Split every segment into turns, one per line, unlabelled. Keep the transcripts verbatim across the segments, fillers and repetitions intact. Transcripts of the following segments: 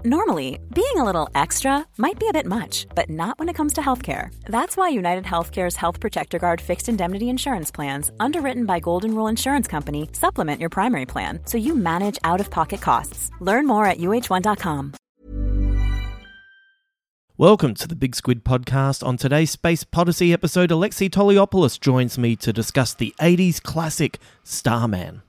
Normally, being a little extra might be a bit much, but not when it comes to healthcare. That's why United Healthcare's Health Protector Guard fixed indemnity insurance plans, underwritten by Golden Rule Insurance Company, supplement your primary plan so you manage out-of-pocket costs. Learn more at U H one dot com.
Welcome to the Big Squid Podcast. On today's Space Podyssey episode, Alexei Toliopoulos joins me to discuss the eighties classic Starman.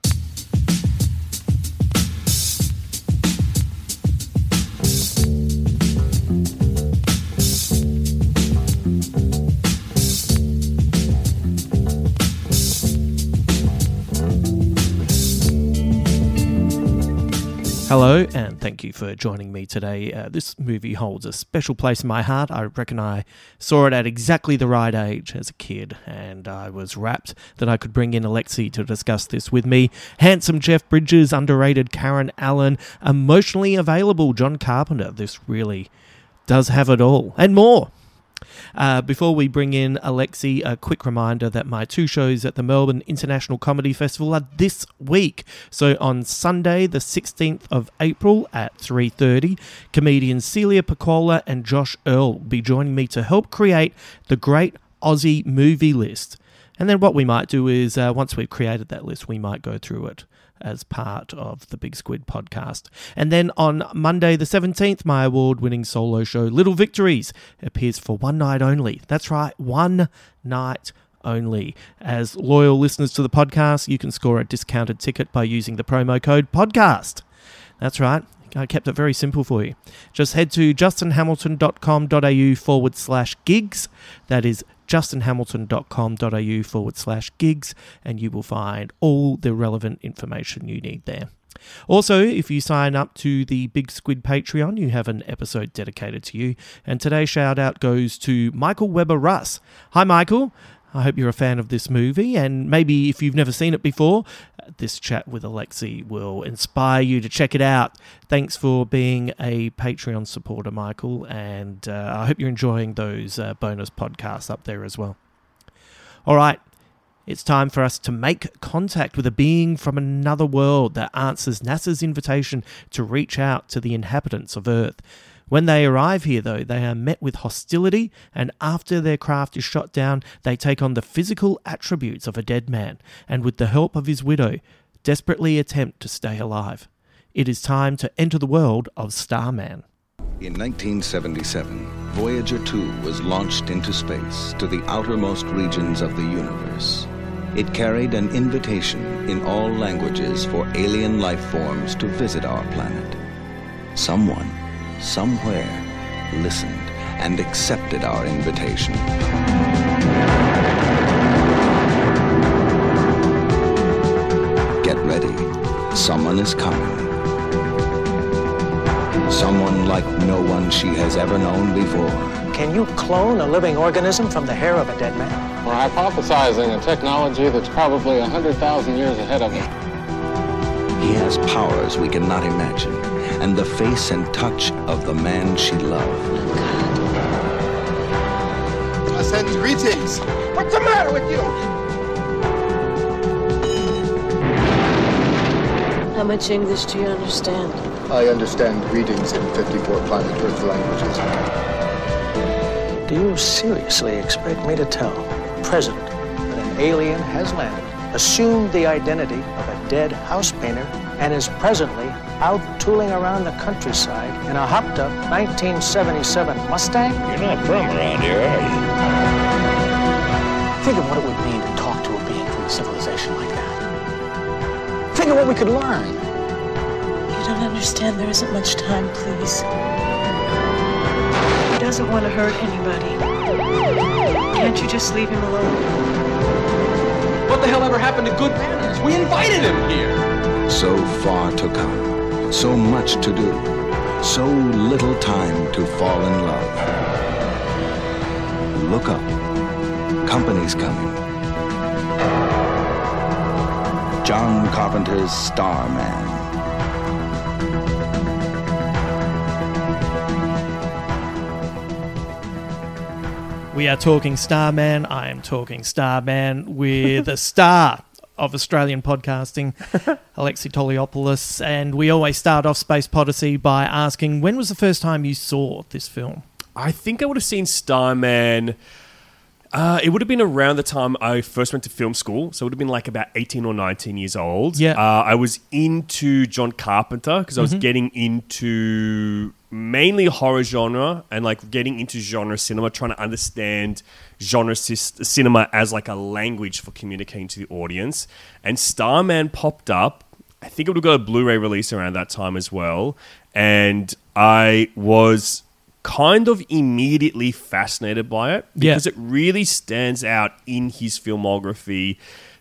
Hello, and thank you for joining me today. Uh, this movie holds a special place in my heart. I reckon I saw it at exactly the right age as a kid, and I was rapt that I could bring in Alexei to discuss this with me. Handsome Jeff Bridges, underrated Karen Allen, emotionally available John Carpenter. This really does have it all, and more. Uh, before we bring in Alexei, a quick reminder that my two shows at the Melbourne International Comedy Festival are this week. So on Sunday, the sixteenth of April at three thirty, comedians Celia Pacquola and Josh Earl will be joining me to help create the Great Aussie Movie List. And then what we might do is, uh, once we've created that list, we might go through it as part of the Big Squid Podcast. And then on Monday the seventeenth, my award-winning solo show, Little Victories, appears for one night only. That's right, one night only. As loyal listeners to the podcast, you can score a discounted ticket by using the promo code PODCAST. That's right. I kept it very simple for you. Just head to justinhamilton.com.au forward slash gigs. That is justinhamilton.com.au forward slash gigs, and you will find all the relevant information you need there. Also, if you sign up to the Big Squid Patreon, you have an episode dedicated to you. And today's shout out goes to Michael Weber Russ. Hi, Michael. I hope you're a fan of this movie, and maybe if you've never seen it before, this chat with Alexei will inspire you to check it out. Thanks for being a Patreon supporter, Michael, and uh, I hope you're enjoying those uh, bonus podcasts up there as well. All right, it's time for us to make contact with a being from another world that answers NASA's invitation to reach out to the inhabitants of Earth. When they arrive here, though, they are met with hostility, and after their craft is shot down, they take on the physical attributes of a dead man, and with the help of his widow, desperately attempt to stay alive. It is time to enter the world of Starman.
In nineteen seventy-seven, Voyager two was launched into space to the outermost regions of the universe. It carried an invitation in all languages for alien life forms to visit our planet. Someone somewhere listened and accepted our invitation. Get ready. Someone is coming. Someone like no one she has ever known before.
Can you clone a living organism from the hair of a dead man?
We're hypothesizing a technology that's probably one hundred thousand years ahead of it.
He has powers we cannot imagine, and the face and touch of the man she loved.
I send greetings. What's the matter with you?
How much English do you understand?
I understand greetings in fifty-four planet Earth languages.
Do you seriously expect me to tell the President that an alien has landed, assumed the identity of a dead house painter, and is presently out tooling around the countryside in a hopped-up nineteen seventy-seven Mustang?
You're not from around here, are you?
Think of what it would mean to talk to a being from a civilization like that. Think of what we could learn.
You don't understand. There isn't much time, please. He doesn't want to hurt anybody. Can't you just leave him alone?
What the hell ever happened to good manners? We invited him here.
So far to come, so much to do, so little time to fall in love. Look up. Company's coming. John Carpenter's Starman.
We are talking Starman. I am talking Starman with a star of Australian podcasting, Alexi Toliopoulos, and we always start off Space Podyssey by asking, when was the first time you saw this film?
I think I would have seen Starman... Uh, it would have been around the time I first went to film school, so it would have been like about eighteen or nineteen years old.
Yeah.
Uh, I was into John Carpenter because I was
Mm-hmm.
getting into mainly horror genre and like getting into genre cinema, trying to understand genre cis- cinema as like a language for communicating to the audience. And Starman popped up. I think it would have got a Blu-ray release around that time as well. And I was... kind of immediately fascinated by it because
Yeah.
it really stands out in his filmography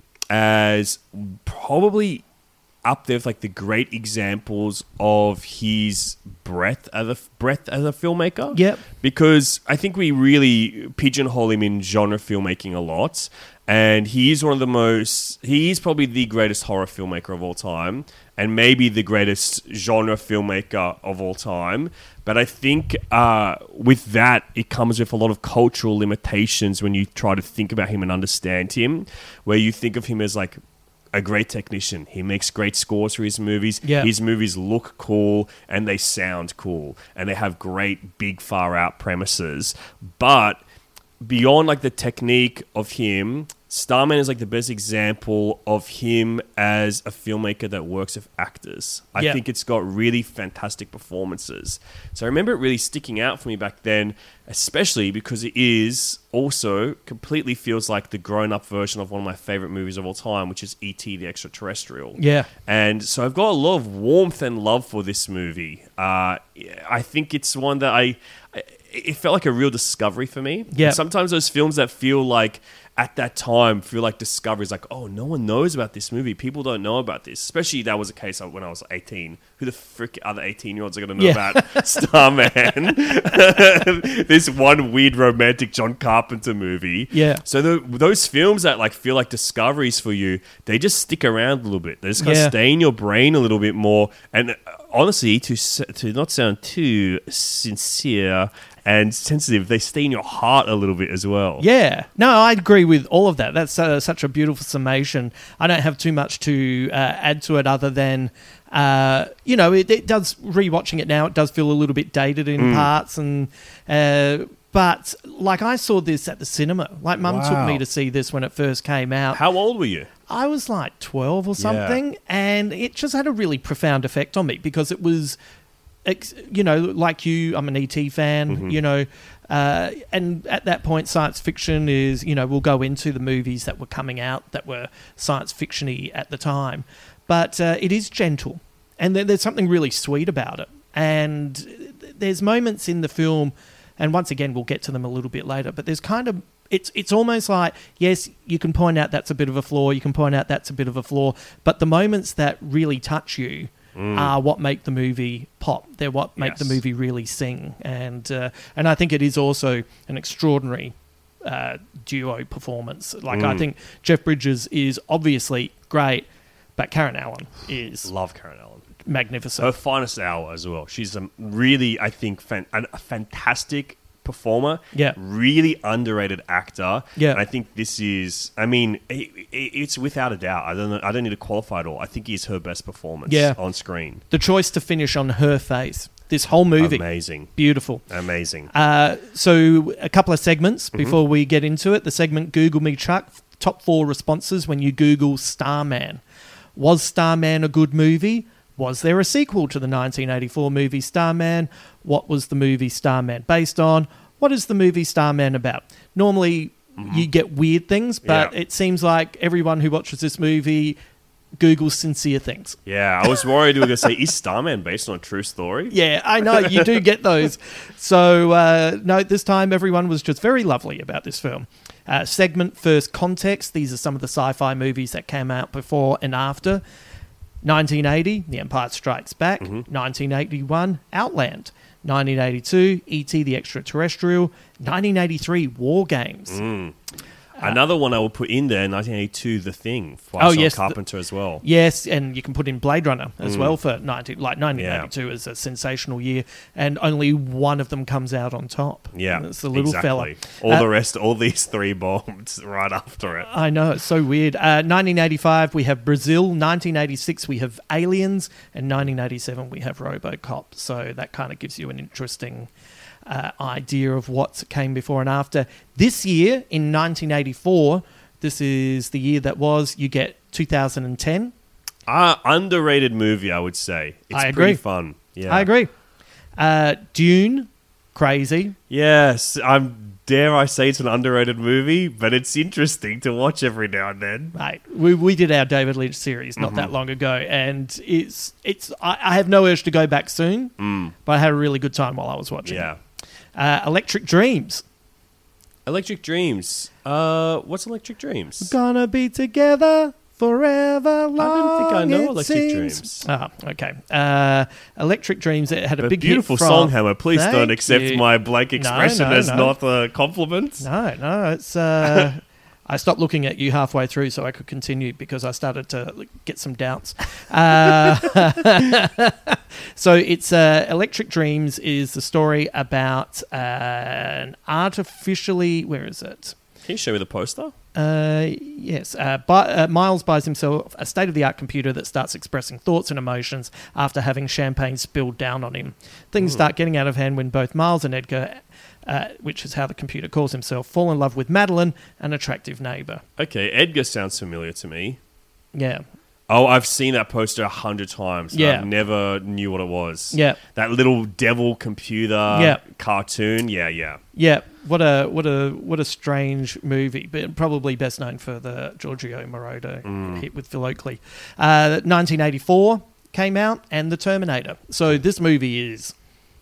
as probably up there with like the great examples of his breadth as a breadth as a filmmaker.
Yep.
Because I think we really pigeonhole him in genre filmmaking a lot. And he is one of the most... He is probably the greatest horror filmmaker of all time. And maybe the greatest genre filmmaker of all time. But I think uh, with that, it comes with a lot of cultural limitations when you try to think about him and understand him. Where you think of him as like a great technician. He makes great scores for his movies.
Yeah.
His movies look cool and they sound cool. And they have great, big, far-out premises. But... beyond like the technique of him, Starman is like the best example of him as a filmmaker that works with actors. I
Yeah.
think it's got really fantastic performances. So I remember it really sticking out for me back then, especially because it is also completely feels like the grown-up version of one of my favorite movies of all time, which is E T the Extraterrestrial.
Yeah.
And so I've got a lot of warmth and love for this movie. Uh, I think it's one that I... It felt like a real discovery for me.
Yeah.
And sometimes those films that feel like, at that time, feel like discoveries, like, oh, no one knows about this movie. People don't know about this. Especially that was the case when I was eighteen. Who the frick other eighteen-year-olds are going to know
Yeah.
about Starman? This one weird romantic John Carpenter movie.
Yeah.
So the, those films that like feel like discoveries for you, they just stick around a little bit. They just kind
Yeah.
of stay in your brain a little bit more. And uh, honestly, to s- to not sound too sincere and sensitive, they stay in your heart a little bit as well.
Yeah. No, I agree with all of that. That's uh, such a beautiful summation. I don't have too much to uh, add to it other than, uh, you know, it, it does, rewatching it now, it does feel a little bit dated in
Mm.
parts. and uh, But, like, I saw this at the cinema. Like, Mum
Wow.
took me to see this when it first came out.
How old were you?
I was like twelve or something, and it just had a really profound effect on me because it was, ex- you know, like you, I'm an E T fan,
Mm-hmm.
you know, uh, and at that point, science fiction is, you know, we'll go into the movies that were coming out that were science fiction-y at the time, but uh, it is gentle, and there, there's something really sweet about it, and there's moments in the film, and once again, we'll get to them a little bit later, but there's kind of, It's it's almost like, yes, you can point out that's a bit of a flaw, you can point out that's a bit of a flaw, but the moments that really touch you are what make the movie pop. They're what make the
Yes.
movie really sing. And uh, and I think it is also an extraordinary uh, duo performance. Like, I think Jeff Bridges is obviously great, but Karen Allen is
Love Karen Allen.
magnificent.
Her finest hour as well. She's a really, I think, fan- a fantastic performer.
Yeah.
Really underrated actor.
Yeah.
And I think this is, I mean, it, it, it's without a doubt. I don't know, I don't need to qualify it all. I think it's her best performance
Yeah.
on screen.
The choice to finish on her face. This whole movie.
Amazing.
Beautiful.
Amazing.
Uh, so a couple of segments before we get into it. The segment Google Me Chuck, top four responses when you Google Starman. Was Starman a good movie? Was there a sequel to the nineteen eighty-four movie Starman? What was the movie Starman based on? What is the movie Starman about? Normally you get weird things, but
Yeah.
it seems like everyone who watches this movie Googles sincere things.
Yeah, I was worried you were going to say, is Starman based on a true story?
Yeah, I know, you do get those. So, uh, no, this time everyone was just very lovely about this film. Uh, segment First Context. These are some of the sci-fi movies that came out before and after. nineteen eighty, The Empire Strikes Back. nineteen eighty-one, Outland. nineteen eighty-two, E T the Extraterrestrial. nineteen eighty-three, War Games.
Another one I will put in there, nineteen eighty-two, The Thing, by
Oh,
John
yes,
Carpenter as well.
Yes, and you can put in Blade Runner as
Mm.
well for ninety, like nineteen eighty-two is a sensational year, and only one of them comes out on top.
Yeah,
And it's the little
exactly.
fella.
All
Uh,
the rest, all these three bombs right after it.
I know, it's so weird. Uh, nineteen eighty-five, we have Brazil. nineteen eighty-six, we have Aliens. And nineteen eighty-seven, we have RoboCop. So that kind of gives you an interesting uh, idea of what came before and after. This year, in nineteen eighty-four, this is the year that was, you get two thousand ten.
Uh, underrated movie, I would say. It's
I agree.
pretty fun. Yeah,
I agree. Uh, Dune, crazy.
Yes, I'm. Dare I say it's an underrated movie, but it's interesting to watch every now and then.
Mate, we we did our David Lynch series not
Mhm.
that long ago, and it's it's. I, I have no urge to go back soon,
Mm.
but I had a really good time while I was watching.
Yeah.
Uh, Electric Dreams.
Electric Dreams. Uh, what's Electric Dreams?
Gonna be together forever long.
I don't think I know
it
Electric
seems.
Dreams.
Ah, okay. Uh, Electric Dreams. It had a
A
big
beautiful
hit from,
song, Hammer. Please
Thank
don't accept
you.
my blank
No,
expression
no,
as
no.
not a compliment.
No, no, it's. Uh, I stopped looking at you halfway through so I could continue because I started to like, get some doubts. Uh, so it's uh, Electric Dreams is the story about uh, an artificially. Where is it?
Can you show me the poster?
Uh, yes. Uh, Bi- uh, Miles buys himself a state-of-the-art computer that starts expressing thoughts and emotions after having champagne spilled down on him. Things
Mm.
start getting out of hand when both Miles and Edgar, uh, which is how the computer calls himself, fall in love with Madeline, an attractive neighbour.
Okay, Edgar sounds familiar to me.
Yeah.
Oh, I've seen that poster a hundred times.
Yeah.
I never knew what it was.
Yeah.
That little devil computer
Yeah.
cartoon. Yeah, yeah.
Yeah, what a what a what a strange movie, but probably best known for the Giorgio Moroder
Mm.
hit with Phil Oakley. Uh, nineteen eighty-four came out, and The Terminator. So this movie is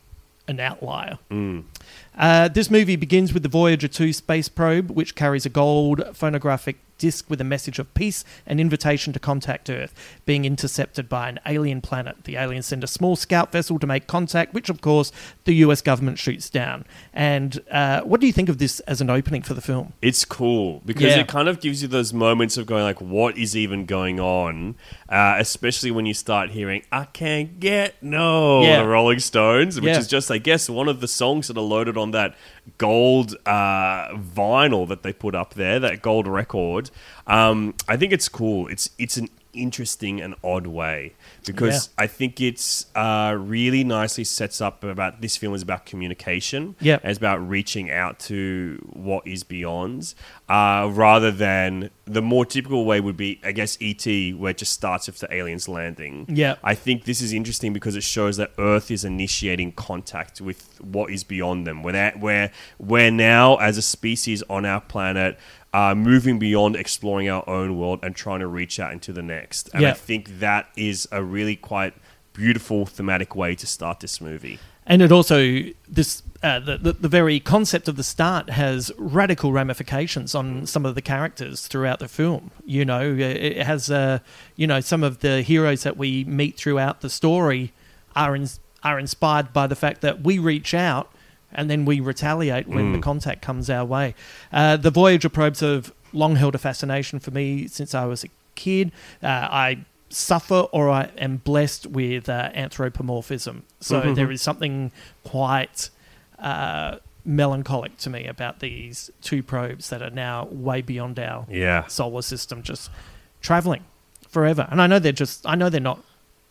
an outlier.
Mm.
Uh, this movie begins with the Voyager two space probe, which carries a gold phonographic disc with a message of peace and invitation to contact Earth, being intercepted by an alien planet. The aliens send a small scout vessel to make contact, which, of course, the U S government shoots down. And uh, what do you think of this as an opening for the film?
It's cool because
Yeah.
it kind of gives you those moments of going like, what is even going on? Uh, especially when you start hearing, I can't get no,
Yeah.
the Rolling Stones, which
Yeah.
is just, I guess, one of the songs that are loaded on that gold uh, vinyl that they put up there, that gold record. Um, I think it's cool. It's it's an interesting and odd way because I think it's uh, really nicely sets up about this film is about communication.
Yeah.
And it's about reaching out to what is beyond, uh, rather than the more typical way would be, I guess, E T, where it just starts with the aliens landing.
Yeah.
I think this is interesting because it shows that Earth is initiating contact with what is beyond them. Where that, where we're now as a species on our planet. Uh, moving beyond exploring our own world and trying to reach out into the next. And
Yeah.
I think that is a really quite beautiful thematic way to start this movie.
And it also, this uh, the, the the very concept of the start has radical ramifications on some of the characters throughout the film. You know, it has, uh, you know, some of the heroes that we meet throughout the story are in, are inspired by the fact that we reach out and then we retaliate when
Mm.
the contact comes our way. Uh, the Voyager probes have long held a fascination for me since I was a kid. Uh, I suffer or I am blessed with uh, anthropomorphism. So
Mhm.
there is something quite uh, melancholic to me about these two probes that are now way beyond our
Yeah.
solar system, just traveling forever. And I know they're just, I know they're not,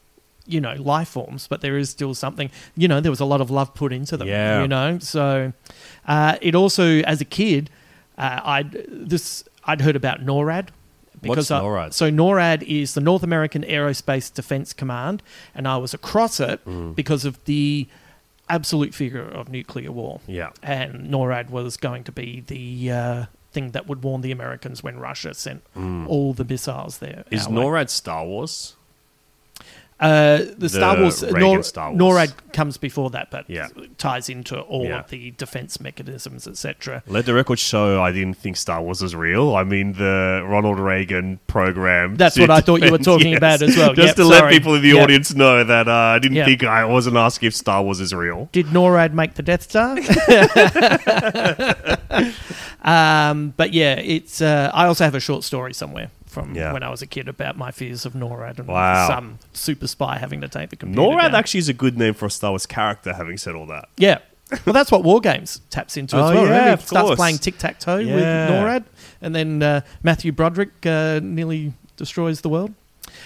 you know, life forms, but there is still something, you know, there was a lot of love put into them,
Yeah.
you know? So uh, it also, as a kid, uh, I'd, this, I'd heard about NORAD.
What's
I-
NORAD?
so NORAD is the North American Aerospace Defense Command, and I was across it
Mm.
because of the absolute fear of nuclear war.
Yeah.
And NORAD was going to be the uh, thing that would warn the Americans when Russia sent
Mm.
all the missiles there.
Is
our way.
NORAD Star Wars?
Uh, the, Star
The
Wars,
Reagan
Nor-
Star Wars.
NORAD comes before that, but
Yeah.
ties into all
Yeah.
of the defense mechanisms, et cetera.
Let the record show I didn't think Star Wars was real. I mean, the Ronald Reagan program.
That's
to
what I thought you were
defend-
talking about as well.
Just
Yep,
to
sorry.
let people in the
Yep.
audience know that uh, I didn't
Yep.
think I wasn't asking if Star Wars is real.
Did NORAD make the Death Star? um, but yeah, it's. Uh, I also have a short story somewhere from
Yeah.
when I was a kid about my fears of NORAD and
Wow.
some super spy having to take the computer
NORAD
down.
actually is a good name for a Star Wars character, having said all that.
Yeah. Well, that's what War Games taps into as
Oh,
well.
yeah,
Remember,
of
he starts
course.
playing tic-tac-toe with
Yeah.
NORAD, and then uh, Matthew Broderick uh, nearly destroys the world.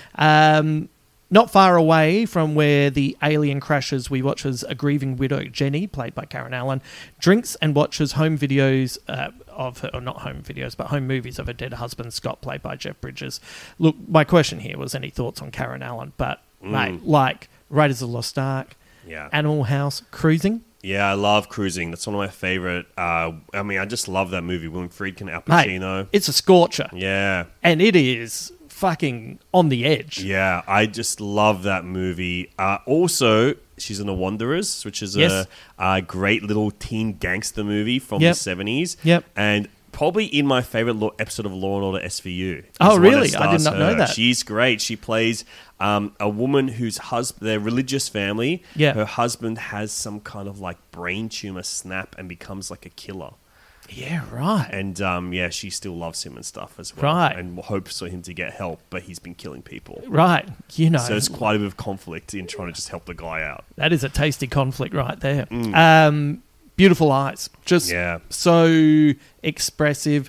Um, not far away from where the alien crashes, we watch as a grieving widow, Jenny, played by Karen Allen, drinks and watches home videos uh, of her, or not home videos, but home movies of her dead husband, Scott, played by Jeff Bridges. Look, my question here was any thoughts on Karen Allen, but, mate, like Raiders of the Lost Ark,
Yeah.
Animal House, Cruising.
Yeah, I love Cruising. That's one of my favorite. Uh, I mean, I just love that movie. William Friedkin, Al
Mate,
Pacino.
it's a scorcher.
Yeah.
And it is fucking on the edge.
Yeah, I just love that movie. Uh, also, she's in The Wanderers, which is
Yes.
a, a great little teen gangster movie from
Yep.
the seventies.
Yep.
And probably in my favorite lo- episode of Law and Order S V U. is
Oh,
the one that
really? I did
stars
not know
her.
that.
She's great. She plays um, a woman whose husband, their religious family,
Yeah.
her husband has some kind of like brain tumor snap and becomes like a killer.
Yeah, right.
And um, yeah, she still loves him and stuff as well.
Right.
And hopes for him to get help, but he's been killing people.
Right. You know,
So it's quite a bit of conflict in trying to just help the guy out.
that is a tasty conflict right there. Um, beautiful eyes. Just
Yeah.
so expressive.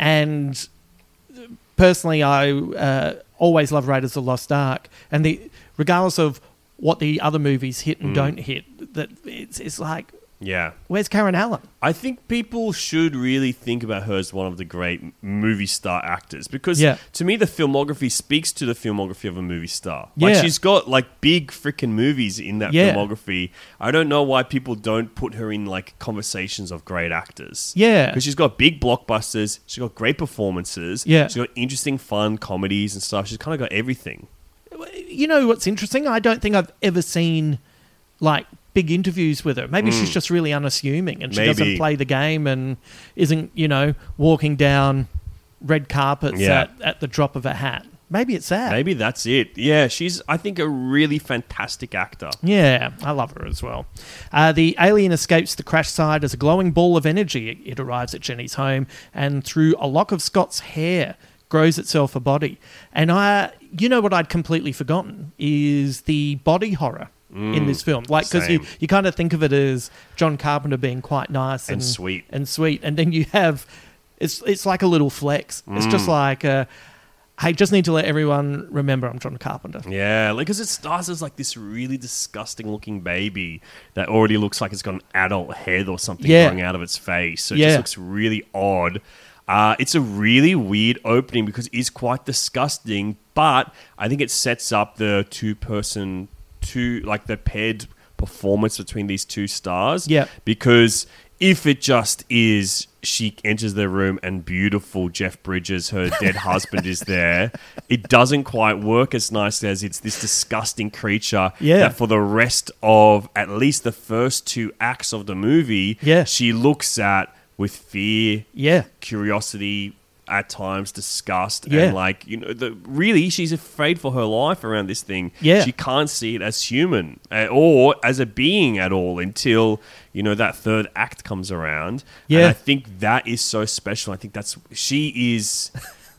And personally, I uh, always love Raiders of the Lost Ark. And the regardless of what the other movies hit and don't hit, that it's, it's like,
Yeah.
where's Karen Allen?
I think people should really think about her as one of the great movie star actors because
Yeah.
to me the filmography speaks to the filmography of a movie star. Like
Yeah.
she's got like big freaking movies in that
Yeah.
filmography. I don't know why people don't put her in like conversations of great actors.
Yeah.
Because she's got big blockbusters, she's got great performances,
Yeah.
she's got interesting fun comedies and stuff. She's kind of got everything.
You know what's interesting? I don't think I've ever seen like big interviews with her. Maybe she's just really unassuming and she
Maybe.
doesn't play the game and isn't, you know, walking down red carpets
Yeah.
at, at the drop of a hat. Maybe it's that.
Maybe that's it. Yeah, she's I think a really fantastic actor.
Yeah, I love her as well. Uh, the alien escapes the crash site as a glowing ball of energy. It, it arrives at Jenny's home and through a lock of Scott's hair grows itself a body. And I, you know what I'd completely forgotten is the body horror in this film. Like, because you,
same.
you kind of think of it as John Carpenter being quite nice and,
And sweet.
and sweet, and then you have it's it's like a little flex. It's just like, uh, hey, just need to let everyone remember I'm John Carpenter.
Yeah, like because it starts as like this really disgusting looking baby that already looks like it's got an adult head or something
Yeah.
growing out of its face. So it
Yeah.
just looks really odd. Uh, it's a really weird opening because it's quite disgusting, but I think it sets up the two person, two like the paired performance between these two stars.
Yeah.
Because if it just is she enters the room and beautiful Jeff Bridges, her dead husband, is there, it doesn't quite work as nicely as it's this disgusting creature
Yeah.
that for the rest of at least the first two acts of the movie,
Yeah.
she looks at with fear,
Yeah.
curiosity, at times disgust,
Yeah.
and like, you know, the really she's afraid for her life around this thing.
Yeah.
She can't see it as human uh, or as a being at all until, you know, that third act comes around.
Yeah.
And I think that is so special. I think that's she is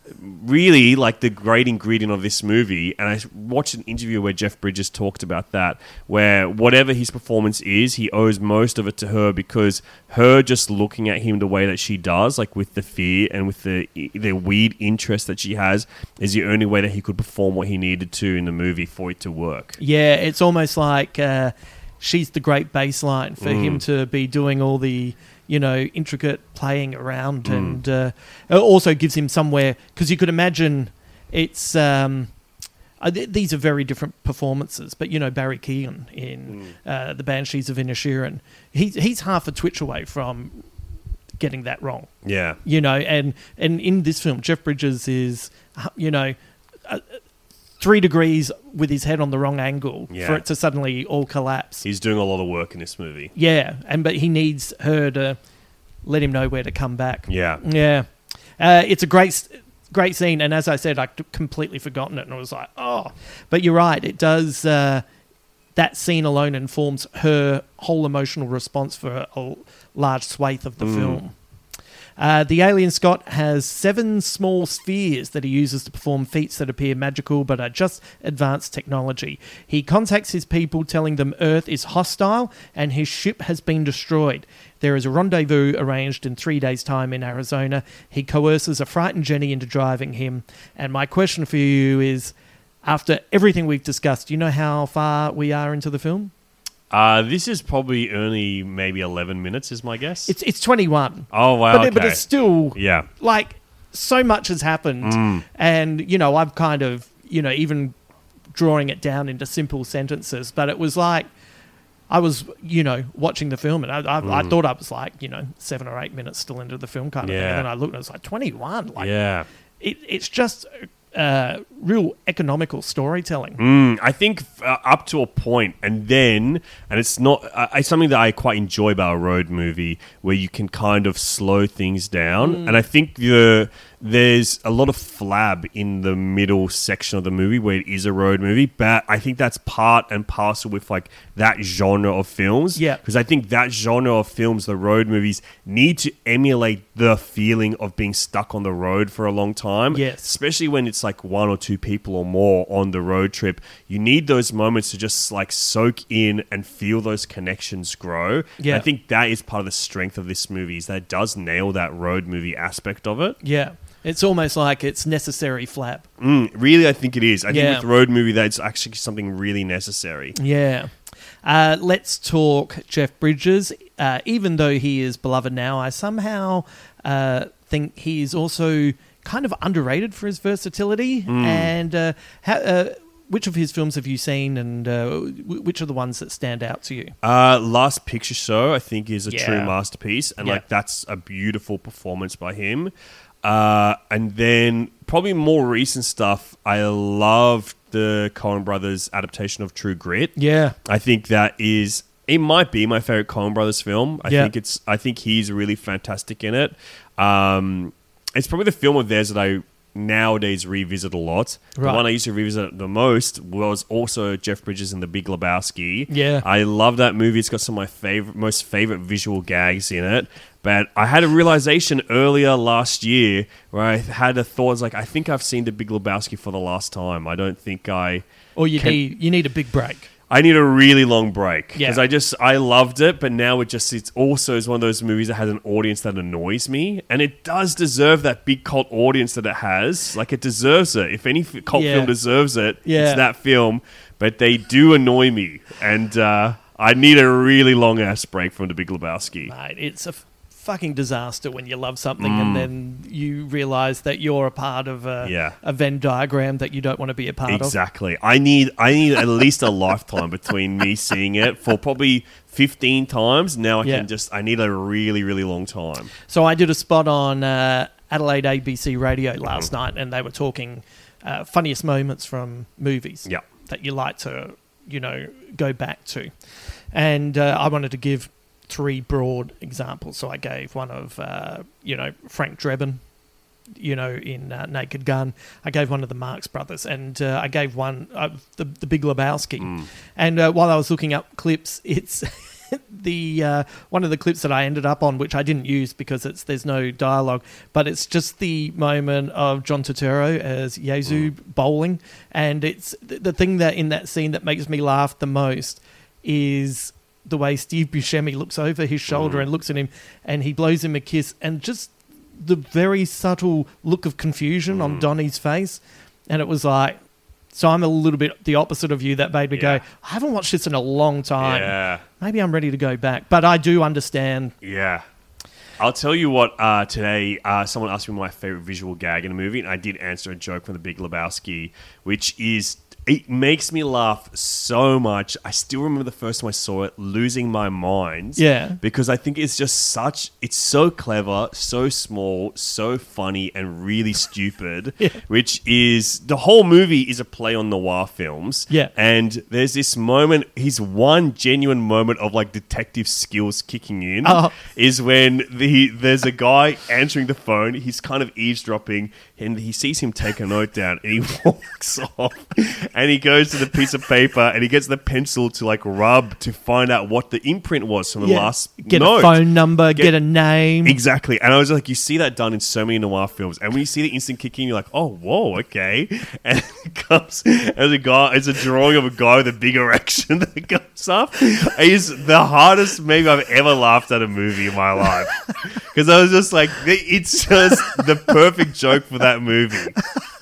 really like the great ingredient of this movie. And I watched an interview where Jeff Bridges talked about that, where whatever his performance is, he owes most of it to her because her just looking at him the way that she does, like with the fear and with the the weird interest that she has, is the only way that he could perform what he needed to in the movie for it to work.
Yeah, it's almost like uh, she's the great baseline for
Mm.
him to be doing all the, you know, intricate playing around,
Mm.
and uh, it also gives him somewhere, because you could imagine it's um, uh, th- these are very different performances, but you know, Barry Keoghan in uh, the Banshees of Inisherin, he's he's half a twitch away from getting that wrong.
Yeah.
You know, and and in this film, Jeff Bridges is, uh, you know, uh, three degrees with his head on the wrong angle
Yeah.
for it to suddenly all collapse.
He's doing a lot of work in this movie.
Yeah, and but he needs her to let him know where to come back.
Yeah.
Yeah. Uh, it's a great, great scene, and as I said, I'd completely forgotten it, and I was like, oh. But you're right, it does... Uh, that scene alone informs her whole emotional response for a large swathe of the
Mm.
film. Uh, the alien Scott has seven small spheres that he uses to perform feats that appear magical but are just advanced technology. He contacts his people telling them Earth is hostile and his ship has been destroyed. There is a rendezvous arranged in three days' time in Arizona. He coerces a frightened Jenny into driving him. And my question for you is, after everything we've discussed, do you know how far we are into the film?
Uh, this is probably only maybe eleven minutes, is my guess.
It's it's twenty-one.
Oh, wow.
But,
okay.
but it's still...
Yeah.
Like, so much has happened.
Mm.
And, you know, I've kind of, you know, even drawing it down into simple sentences. But it was like, I was, you know, watching the film and I, I,
Mm.
I thought I was like, you know, seven or eight minutes still into the film kind of
Yeah.
thing. And then I looked and I was like, twenty-one? Like,
yeah.
It, it's just... Uh, real economical storytelling.
Mm, I think uh, up to a point, and then, and it's not, uh, it's something that I quite enjoy about a road movie where you can kind of slow things down.
Mm.
And I think the there's a lot of flab in the middle section of the movie where it is a road movie, but I think that's part and parcel with like that genre of films.
Yeah.
Because I think that genre of films, the road movies, need to emulate the feeling of being stuck on the road for a long time.
Yes.
Especially when it's like one or two people or more on the road trip. You need those moments to just like soak in and feel those connections grow.
Yeah.
And I think that is part of the strength of this movie, is that it does nail that road movie aspect of it.
Yeah. It's almost like it's necessary flap.
Mm, really, I think it is. I
Yeah.
think with road movie, that's actually something really necessary.
Yeah. Uh, let's talk Jeff Bridges. Uh, even though he is beloved now, I somehow uh, think he is also kind of underrated for his versatility.
Mm.
And uh, ha- uh, which of his films have you seen, and uh, w- which are the ones that stand out to you?
Uh, Last Picture Show, I think, is a
Yeah.
true masterpiece, and
Yeah.
like that's a beautiful performance by him. Uh, and then probably more recent stuff, I love the Coen Brothers adaptation of True Grit.
Yeah.
I think that is, it might be my favorite Coen Brothers film. I
Yeah.
think it's, I think he's really fantastic in it. Um, it's probably the film of theirs that I nowadays revisit a lot.
Right.
The one I used to revisit the most was also Jeff Bridges in The Big Lebowski.
Yeah.
I love that movie. It's got some of my favorite, most favorite visual gags in it. But I had a realization earlier last year where I had a thought, it's like, I think I've seen The Big Lebowski for the last time. I don't think I...
Or you
can-
need you need a big break.
I need a really long break because
Yeah.
I just I loved it, but now it just it's also is one of those movies that has an audience that annoys me, and it does deserve that big cult audience that it has. Like it deserves it. If any f- cult
Yeah.
film deserves it,
Yeah.
it's that film. But they do annoy me, and uh, I need a really long ass break from The Big Lebowski.
Mate, it's a f- fucking disaster when you love something
Mm.
and then you realize that you're a part of a,
Yeah.
a Venn diagram that you don't want to be a part of.
Exactly. I need I need at least a lifetime between me seeing it for probably fifteen times. Now I
Yeah.
can just I need a really really long time.
So I did a spot on uh, Adelaide A B C Radio last night, and they were talking uh, funniest moments from movies
Yeah.
that you like to, you know, go back to. And uh, I wanted to give three broad examples. So I gave one of, uh, you know, Frank Drebin, you know, in uh, Naked Gun. I gave one of the Marx Brothers, and uh, I gave one of the, the Big Lebowski.
Mm.
And uh, while I was looking up clips, it's the uh, one of the clips that I ended up on, which I didn't use because it's there's no dialogue, but it's just the moment of John Turturro as Yezu bowling, and it's th- the thing that in that scene that makes me laugh the most is the way Steve Buscemi looks over his shoulder
Mm.
and looks at him, and he blows him a kiss, and just the very subtle look of confusion on
Mm.
Donnie's face, and it was like. So I'm a little bit the opposite of you. That made me
Yeah.
go, I haven't watched this in a long time.
Yeah.
Maybe I'm ready to go back. But I do understand.
Yeah. I'll tell you what, uh, today uh, someone asked me my favorite visual gag in a movie, and I did answer a joke from The Big Lebowski, which is it makes me laugh so much. I still remember the first time I saw it, losing my mind.
Yeah.
Because I think it's just such, it's so clever, so small, so funny, and really stupid,
Yeah.
which is, the whole movie is a play on noir films.
Yeah.
And there's this moment, his one genuine moment of like detective skills kicking in
Oh.
is when the there's a guy answering the phone, he's kind of eavesdropping, and he sees him take a note down, and he walks off, and he goes to the piece of paper, and he gets the pencil to like rub to find out what the imprint was from the
Yeah.
last
Get
note.
a phone number, get,
Get-
a name.
Exactly. And I was like, you see that done in so many noir films. And when you see the instant kicking, you're like, oh, whoa, okay. And it comes as a guy, as a drawing of a guy with a big erection that comes up. It is the hardest maybe I've ever laughed at a movie in my life. Because I was just like, it's just the perfect joke for that movie.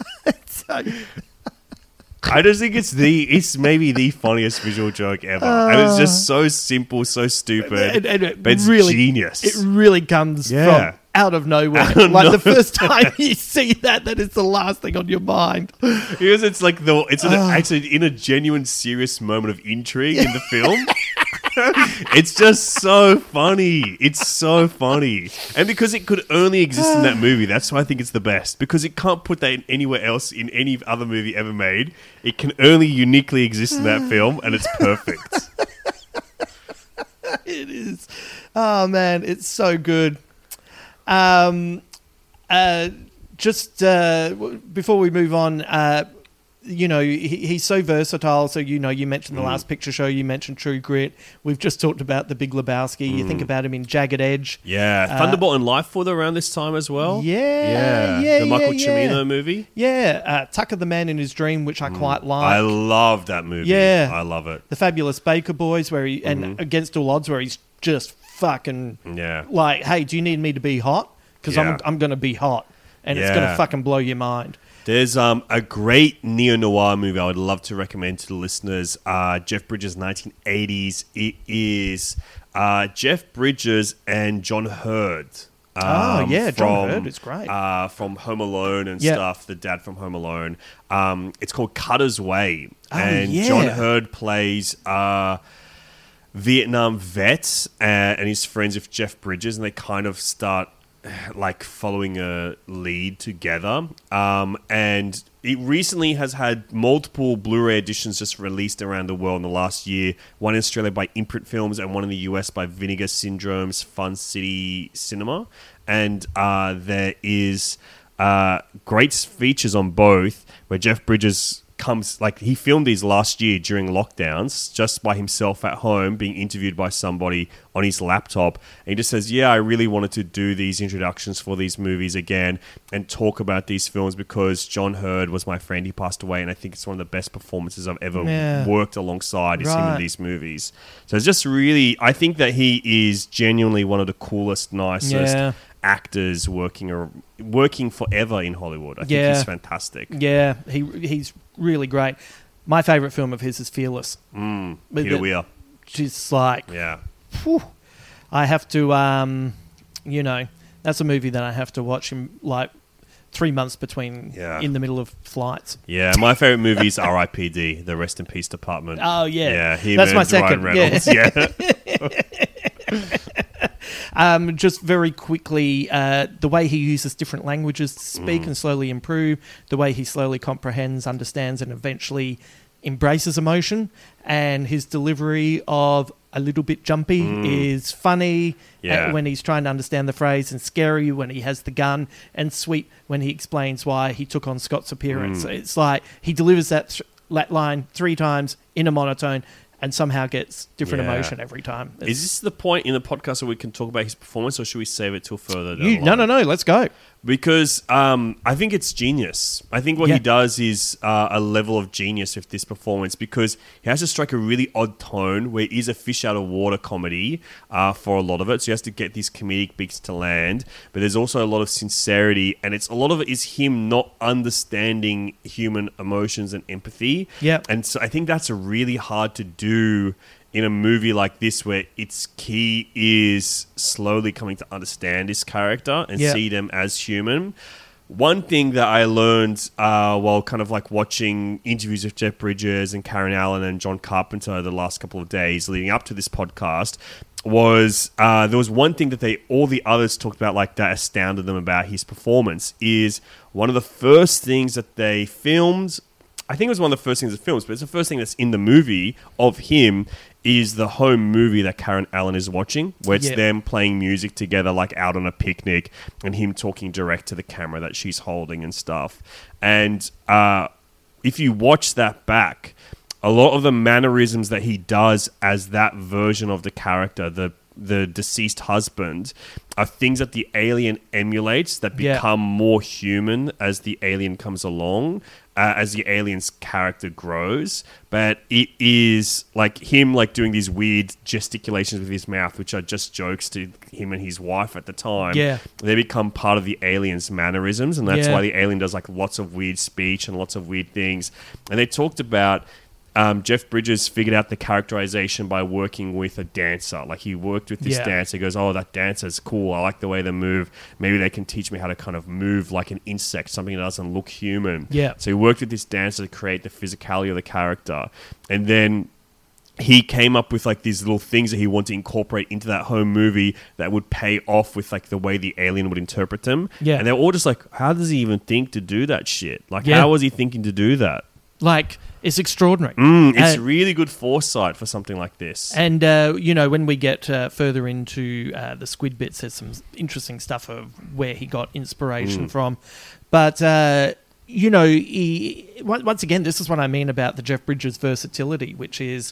I just think it's the it's maybe the funniest visual joke ever, uh, and it's just so simple, so stupid,
and, and it
but it's
really,
genius.
It really comes
Yeah.
from out of nowhere.
Out of
like the
nowhere.
first time you see that, that is the last thing on your mind.
Because it's like the it's an, actually in a genuine, serious moment of intrigue in the film. It's just so funny. It's so funny. And because it could only exist in that movie, that's why I think it's the best. Because it can't put that in anywhere else in any other movie ever made. It can only uniquely exist in that film, and it's perfect.
It is. Oh, man, it's so good. Um, uh, just uh, w- before we move on, uh, you know, he, he's so versatile. So, you know, you mentioned The Last Picture Show, you mentioned True Grit. We've just talked about The Big Lebowski. You think about him in Jagged Edge.
Yeah.
Uh,
Thunderbolt and Lifeforce around this time as well.
Yeah, yeah,
The Michael
yeah,
Cimino
yeah.
movie.
Yeah, uh, Tucker the Man in His Dream, which I quite like.
I love that movie.
Yeah.
I love it.
The Fabulous Baker Boys, where he and Against All Odds, where he's just fucking
Yeah.
like, hey, do you need me to be hot? Because
Yeah.
I'm I'm gonna be hot, and it's
Yeah.
gonna fucking blow your mind.
There's um, a great neo-noir movie I would love to recommend to the listeners. Uh, Jeff Bridges' nineteen eighties. It is uh, Jeff Bridges and John Hurd. Um,
Oh, yeah, John
from,
Hurd is great.
Uh, from Home Alone and
Yep.
stuff, the dad from Home Alone. Um, it's called Cutter's Way.
Oh,
and
yeah.
John Hurd plays... Uh, Vietnam vet uh, and he's friends with Jeff Bridges, and they kind of start like following a lead together. Um, and it recently has had multiple Blu-ray editions just released around the world in the last year. One in Australia by Imprint Films, and one in the U S by Vinegar Syndrome's Fun City Cinema. And uh, there is uh, great features on both, where Jeff Bridges comes, like, he filmed these last year during lockdowns just by himself at home, being interviewed by somebody on his laptop, and he just says, yeah, I really wanted to do these introductions for these movies again and talk about these films because John Hurd was my friend. He passed away, and I think it's one of the best performances I've ever
Yeah.
worked alongside is him
Right.
in these movies. So it's just really, I think that he is genuinely one of the coolest, nicest
Yeah.
actors working or working forever in Hollywood. I think
Yeah.
he's fantastic.
Yeah, he he's really great. My favorite film of his is Fearless.
Mm,
But
Peter
the-
Weir.
Just like,
Yeah.
whew, I have to, um, you know, that's a movie that I have to watch in like three months between
Yeah.
in the middle of flights.
Yeah, my favorite movie is R I P D, the Rest in Peace Department.
Oh, yeah.
Yeah, he
That's my
and Ryan
second,
Reynolds.
yeah.
Yeah.
Um, just very quickly, uh, the way he uses different languages to speak
Mm.
and slowly improve, the way he slowly comprehends, understands, and eventually embraces emotion, and his delivery of a little bit jumpy is funny
Yeah.
uh, when he's trying to understand the phrase, and scary when he has the gun, and sweet when he explains why he took on Scott's appearance.
Mm.
It's like he delivers that, th- that line three times in a monotone and somehow gets different
Yeah.
emotion every time. It's-
Is this the point in the podcast where we can talk about his performance, or should we save it till further down
you,
the
no,
line?
no, no, let's go.
Because um, I think it's genius. I think what
Yeah.
he does is uh, a level of genius with this performance, because he has to strike a really odd tone where it is a fish out of water comedy uh, for a lot of it. So he has to get these comedic beats to land, but there's also a lot of sincerity, and it's a lot of it is him not understanding human emotions and empathy.
Yeah.
And so I think that's really hard to do in a movie like this, where its key is slowly coming to understand this character and
Yeah.
see them as human. one thing that I learned uh, while kind of like watching interviews with Jeff Bridges and Karen Allen and John Carpenter the last couple of days leading up to this podcast was uh, there was one thing that they all the others talked about, like that astounded them about his performance, is one of the first things that they filmed. I think it was one of the first things that films, but it's the first thing that's in the movie of him is the home movie that Karen Allen is watching, where it's
Yeah.
them playing music together, like out on a picnic, and him talking direct to the camera that she's holding and stuff. And uh, if you watch that back, a lot of the mannerisms that he does as that version of the character, the the deceased husband, are things that the alien emulates that
Yeah.
become more human as the alien comes along, uh, as the alien's character grows. But it is like him like doing these weird gesticulations with his mouth, which are just jokes to him and his wife at the time.
Yeah.
They become part of the alien's mannerisms, and that's
Yeah.
why the alien does like lots of weird speech and lots of weird things. And they talked about Um, Jeff Bridges figured out the characterization by working with a dancer. Like he worked with this
Yeah.
dancer. He goes, oh, that dancer's cool. I like the way they move. Maybe they can teach me how to kind of move like an insect, something that doesn't look human.
Yeah.
So he worked with this dancer to create the physicality of the character. And then he came up with like these little things that he wanted to incorporate into that home movie that would pay off with like the way the alien would interpret them.
Yeah.
And they're all just like, how does he even think to do that shit? Like,
Yeah.
how was he thinking to do that?
Like, it's extraordinary.
Mm, it's
Uh,
really good foresight for something like this.
And, uh, you know, when we get uh, further into uh, the squid bits, there's some interesting stuff of where he got inspiration
Mm.
from. But, uh, you know, he, on- once again, this is what I mean about the Jeff Bridges versatility, which is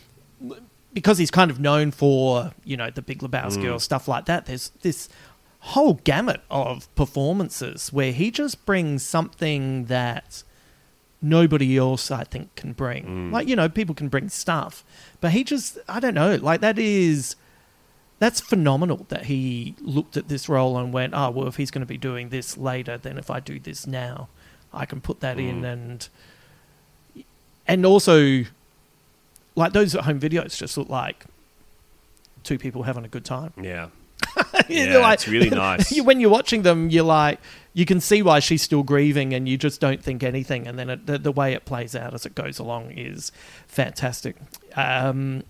because he's kind of known for, you know, the Big Lebowski
Mm.
or stuff like that, there's this whole gamut of performances where he just brings something that nobody else, I think, can bring.
Mm.
Like, you know, people can bring stuff, but he just, I don't know, like that is, that's phenomenal that he looked at this role and went, oh, well, if he's going to be doing this later, then if I do this now, I can put that in.
Mm.
And, and also, like those home videos just look like two people having a good time.
Yeah.
You're
Yeah,
like-
it's really nice.
When you're watching them, you're like, you can see why she's still grieving and you just don't think anything. And then it, the, the way it plays out as it goes along is fantastic. Um,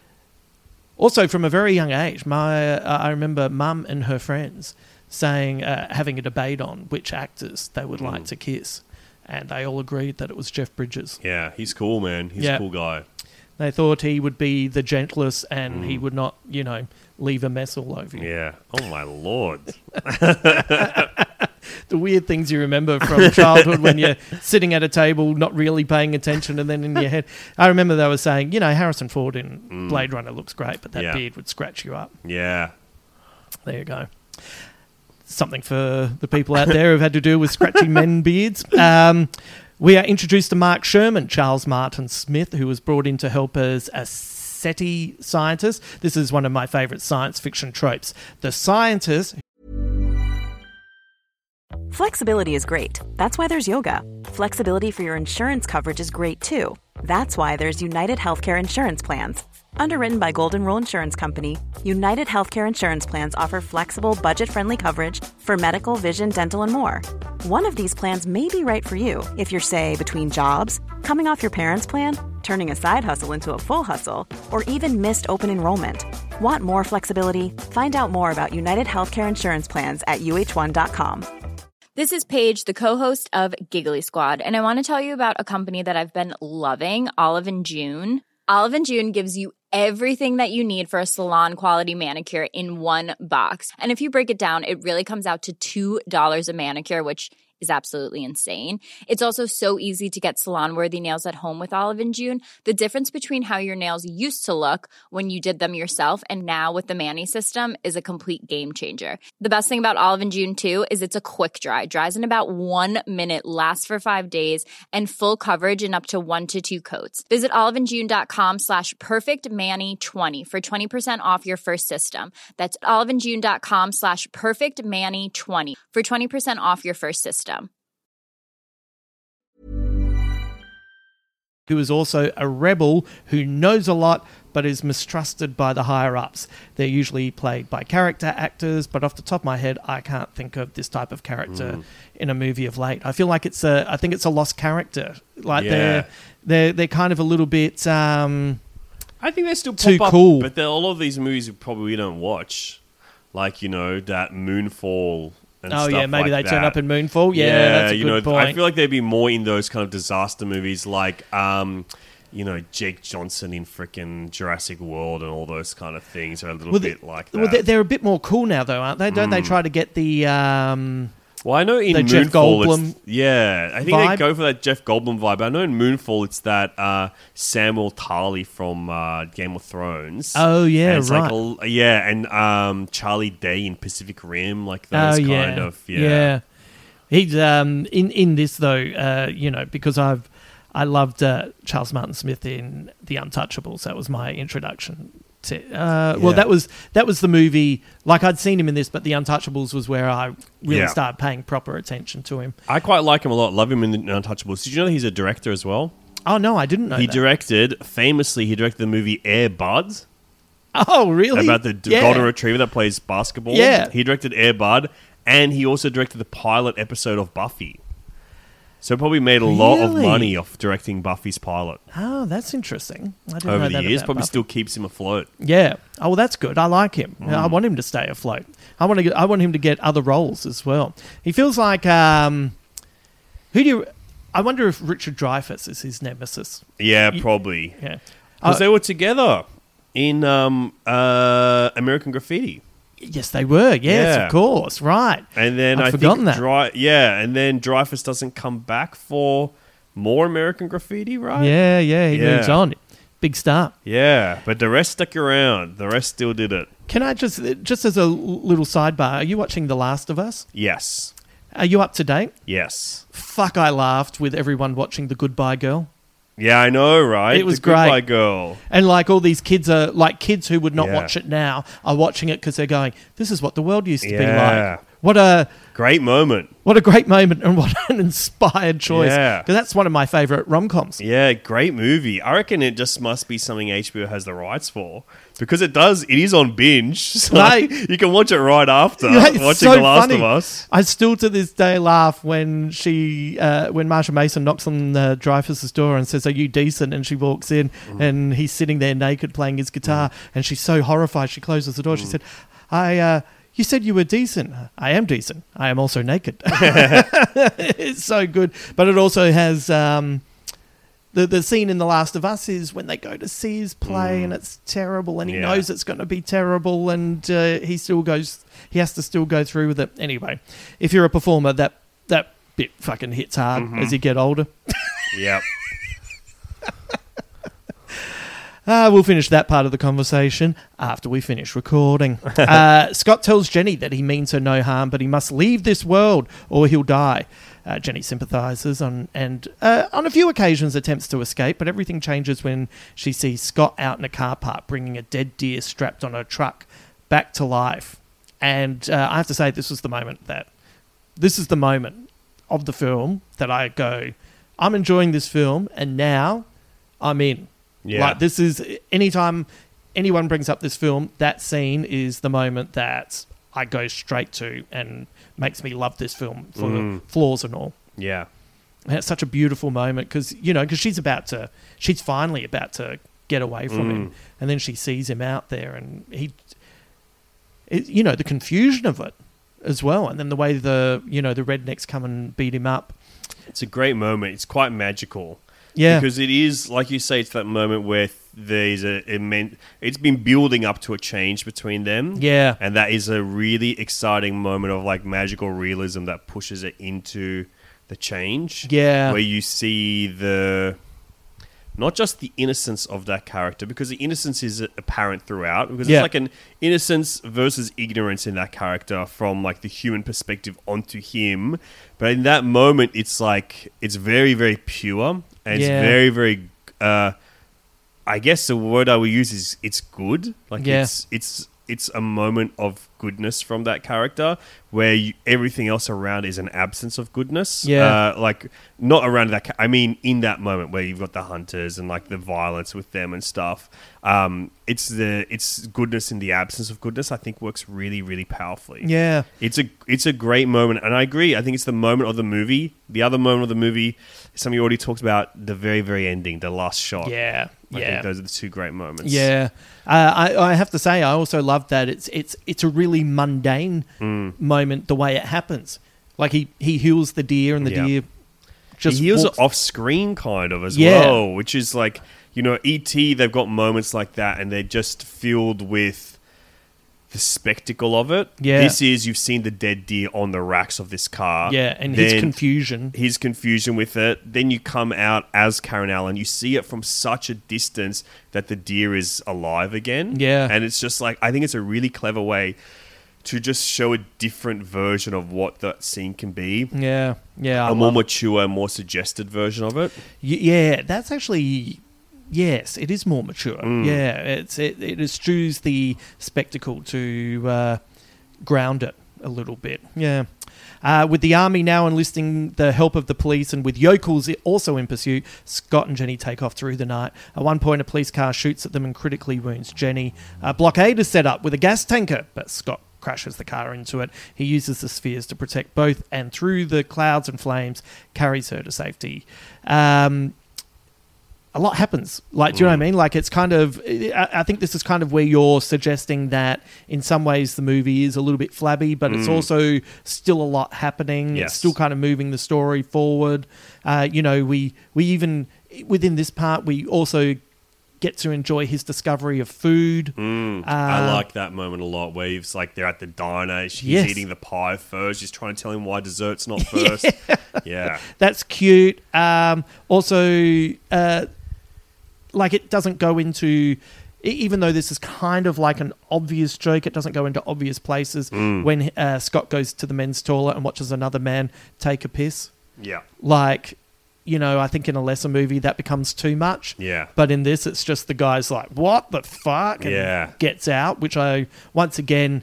also, from a very young age, my uh, I remember Mum and her friends saying, uh, having a debate on which actors they would like
Mm.
to kiss. And they all agreed that it was Jeff Bridges.
Yeah, he's cool, man. He's
Yeah.
a cool guy.
They thought he would be the gentlest and he
Mm.
would not, you know, leave a mess all over you.
Yeah. Oh, my Lord.
The weird things you remember from childhood when you're sitting at a table not really paying attention, and then in your head, I remember they were saying, you know, Harrison Ford in
Mm.
Blade Runner looks great, but that
Yeah.
beard would scratch you up.
Yeah.
There you go. Something for the people out there who've had to do with scratchy men beards. Um, we are introduced to Mark Sherman, Charles Martin Smith, who was brought in to help as a SETI scientist. This is one of my favourite science fiction tropes. The scientist.
Flexibility is great. That's why there's yoga. Flexibility for your insurance coverage is great too. That's why there's United Healthcare Insurance Plans. Underwritten by Golden Rule Insurance Company, United Healthcare Insurance Plans offer flexible, budget-friendly coverage for medical, vision, dental, and more. One of these plans may be right for you if you're, say, between jobs, coming off your parents' plan, turning a side hustle into a full hustle, or even missed open enrollment. Want more flexibility? Find out more about United Healthcare Insurance Plans at U H one dot com.
This is Paige, the co-host of Giggly Squad, and I want to tell you about a company that I've been loving, Olive and June. Olive and June gives you everything that you need for a salon-quality manicure in one box. And if you break it down, it really comes out to two dollars a manicure, which is absolutely insane. It's also so easy to get salon-worthy nails at home with Olive and June. The difference between how your nails used to look when you did them yourself and now with the Mani system is a complete game changer. The best thing about Olive and June, too, is it's a quick dry. Dries in about one minute, lasts for five days, and full coverage in up to one to two coats. Visit oliveandjune.com slash perfectmani20 for twenty percent off your first system. That's oliveandjune.com slash perfectmani20 for twenty percent off your first system.
who is also a rebel who knows a lot but is mistrusted by the higher-ups. They're usually played by character actors, but off the top of my head, I can't think of this type of character mm. in a movie of late. I feel like it's a, I think it's a lost character. Like yeah. they're, they're, they're kind of a little bit um,
I think they still pop
too
up,
cool.
But there are a lot of these movies we probably don't watch. Like, you know, that Moonfall and
oh,
stuff
yeah, maybe
like
they
that.
turn up in Moonfall. Yeah,
yeah
that's a
you
good
know,
point.
I feel like they'd be more in those kind of disaster movies like, um, you know, Jake Johnson in frickin' Jurassic World and all those kind of things are a little
well,
bit
they,
like that.
Well, they're, they're a bit more cool now, though, aren't they? Don't
mm.
they try to get the... Um,
well, I know in
the
Moonfall,
Jeff Goldblum
it's, yeah, I think
vibe.
they go for that Jeff Goldblum vibe. I know in Moonfall it's that uh, Samuel Tarly from uh, Game of Thrones.
Oh yeah,
and it's
right.
Like a, yeah, and um, Charlie Day in Pacific Rim, like those
oh,
kind
yeah.
of yeah.
yeah. He's um, in in this though, uh, you know, because I've I loved uh, Charles Martin Smith in The Untouchables. That was my introduction. To, uh, yeah. Well, that was that was the movie. Like I'd seen him in this, but The Untouchables was where I really
yeah.
started paying proper attention to him.
I quite like him a lot. Love him in The Untouchables. Did you know that he's a director as well?
Oh no, I didn't know.
He
that.
directed famously. He directed the movie Air Bud.
Oh really?
About the
yeah.
golden retriever that plays basketball.
Yeah,
he directed Air Bud, and he also directed the pilot episode of Buffy. So probably made a really? lot of money off directing Buffy's pilot.
Oh, that's interesting. I didn't
Over
know
the
that
years,
about
probably
Buffy.
still keeps him afloat.
Yeah. Oh, well, that's good. I like him.
Mm.
I want him to stay afloat. I want to. Get, I want him to get other roles as well. He feels like um, who do you? I wonder if Richard Dreyfuss is his nemesis.
Yeah,
you,
probably.
Yeah,
because
uh,
they were together in um, uh, American Graffiti.
Yes, they were. Yes,
yeah.
of course. Right.
And then
I'd
I
forgotten
think
that.
Dry, yeah, and then Dreyfuss doesn't come back for more American Graffiti, right?
Yeah, yeah, he
yeah.
moves on. Big star.
Yeah, but the rest stuck around. The rest still did it.
Can I just, just as a little sidebar, are you watching The Last of Us?
Yes.
Are you up to date?
Yes.
Fuck, I laughed with everyone watching The Goodbye Girl.
Yeah, I know, right?
It was
the
great.
Goodbye Girl.
And like all these kids are, like kids who would not
yeah.
watch it now are watching it because they're going, this is what the world used to
yeah.
be like. What a...
Great moment.
What a great moment and what an inspired choice.
Yeah.
Because that's one of my favourite rom-coms.
Yeah, great movie. I reckon it just must be something H B O has the rights for. Because it does, it is on binge. So
Right.
you can watch it right after
Yeah, it's
watching
so
The Last
funny.
of Us.
I still to this day laugh when she, uh, when Marsha Mason knocks on uh, Dreyfuss's door and says, "Are you decent?" And she walks in mm. and he's sitting there naked playing his guitar, mm. and she's so horrified she closes the door. Mm. She said, "I, uh, you said you were decent. I am decent. I am also naked." It's so good, but it also has. Um, The the scene in The Last of Us is when they go to see his play mm. and it's terrible and he
yeah.
knows it's going to be terrible and uh, he still goes, he has to still go through with it. Anyway, if you're a performer, that, that bit fucking hits hard mm-hmm. as you get older.
Yep.
Uh, we'll finish that part of the conversation after we finish recording. uh, Scott tells Jenny that he means her no harm, but he must leave this world or he'll die. Uh, Jenny sympathises on, and uh, on a few occasions attempts to escape, but everything changes when she sees Scott out in a car park bringing a dead deer strapped on a truck back to life. And uh, I have to say, this was the moment that, this is the moment of the film that I go, I'm enjoying this film, and now I'm in.
Yeah.
Like, this is, anytime anyone brings up this film, that scene is the moment that I go straight to and makes me love this film for
Mm.
flaws and all.
Yeah.
And it's such a beautiful moment because, you know, because she's about to, she's finally about to get away from
Mm.
him. And then she sees him out there and he, it, you know, the confusion of it as well. And then the way the, you know, the rednecks come and beat him up.
It's a great moment. It's quite magical.
Yeah.
Because it is, like you say, it's that moment where there's a immense, it's been building up to a change between them.
Yeah.
And that is a really exciting moment of like magical realism that pushes it into the change.
Yeah.
Where you see the, not just the innocence of that character, because the innocence is apparent throughout, because
Yeah.
it's like an innocence versus ignorance in that character from like the human perspective onto him. But in that moment, it's like, it's very, very pure. And
Yeah.
it's very, very, uh, I guess the word I would use is it's good. Like
Yeah.
it's, it's, it's a moment of goodness from that character where you, everything else around is an absence of goodness.
Yeah.
Uh, like, not around that... Ca- I mean, in that moment where you've got the hunters and, like, the violence with them and stuff. Um, it's the it's goodness in the absence of goodness, I think, works really, really powerfully.
Yeah.
It's a it's a great moment, and I agree. I think it's the moment of the movie. The other moment of the movie, something you already talked about, the very, very ending, the last shot.
Yeah.
I
yeah.
think those are the two great moments.
Yeah, uh, I, I have to say I also love that it's it's it's a really mundane
Mm.
moment the way it happens. Like he, he heals the deer and the
Yeah.
deer just
he heals
walks-
it off screen kind of as
Yeah.
well, which is like, you know, E T, they've got moments like that and they're just filled with the spectacle of it.
Yeah.
This is, you've seen the dead deer on the racks of this car.
Yeah, and his
Then
confusion.
His confusion with it. Then you come out as Karen Allen. You see it from such a distance that the deer is alive again.
Yeah.
And it's just like, I think it's a really clever way to just show a different version of what that scene can be.
Yeah, yeah. I
A more
love-
mature, more suggested version of it.
Y- yeah, that's actually... Yes, it is more mature.
Mm.
Yeah, it's it, it eschews the spectacle to uh, ground it a little bit. Yeah. Uh, with the army now enlisting the help of the police and with yokels also in pursuit, Scott and Jenny take off through the night. At one point, a police car shoots at them and critically wounds Jenny. A blockade is set up with a gas tanker, but Scott crashes the car into it. He uses the spheres to protect both and through the clouds and flames carries her to safety. Um... A lot happens. Like, do you know what I mean? Like, it's kind of... I I think this is kind of where you're suggesting that in some ways the movie is a little bit flabby, but it's
Mm.
also still a lot happening.
Yes.
It's still kind of moving the story forward. Uh, you know, we we even... Within this part, we also get to enjoy his discovery of food.
Mm,
Uh,
I like that moment a lot where he's like, they're at the diner, she's
Yes.
eating the pie first, she's trying to tell him why dessert's not first. Yeah.
That's cute. Um, also... Uh, like it doesn't go into, e- even though this is kind of like an obvious joke, it doesn't go into obvious places.
Mm.
When uh, Scott goes to the men's toilet and watches another man take a piss,
Yeah.
like, you know, I think in a lesser movie that becomes too much.
Yeah.
But in this, it's just the guy's like, what the fuck? And
Yeah.
gets out, which I, once again,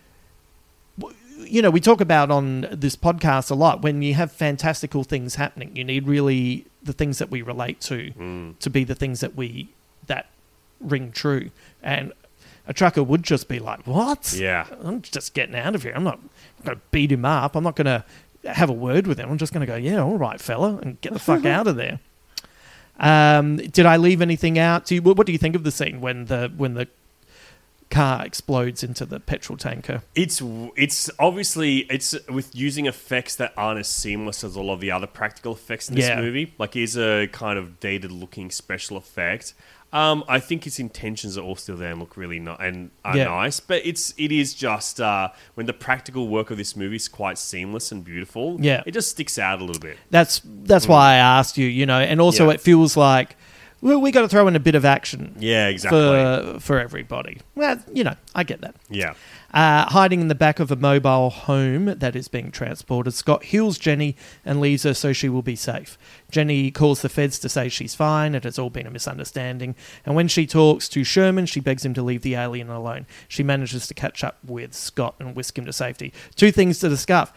w- you know, we talk about on this podcast a lot. When you have fantastical things happening, you need really the things that we relate to
Mm.
to be the things that we that ring true. And a trucker would just be like, "What?
Yeah.
I'm just getting out of here. I'm not going to beat him up. I'm not going to have a word with him. I'm just going to go, yeah, all right, fella, and get the fuck out of there." Um, did I leave anything out? Do you, what do you think of the scene when the when the car explodes into the petrol tanker?
It's it's obviously it's with using effects that aren't as seamless as all of the other practical effects in this
Yeah.
movie. Like, it's a kind of dated looking special effect. Um, I think its intentions are all still there and look really ni- and are
Yeah.
nice, but it's it is just uh, when the practical work of this movie is quite seamless and beautiful.
Yeah.
it just sticks out a little bit.
That's that's why I asked you. You know, and also
Yeah.
it feels like, well, we got to throw in a bit of action.
Yeah, exactly.
For for everybody. Well, you know, I get that.
Yeah.
Uh, hiding in the back of a mobile home that is being transported, Scott heals Jenny and leaves her so she will be safe. Jenny calls the feds to say she's fine, it has all been a misunderstanding, and when she talks to Sherman, she begs him to leave the alien alone. She manages to catch up with Scott and whisk him to safety. Two things to discuss.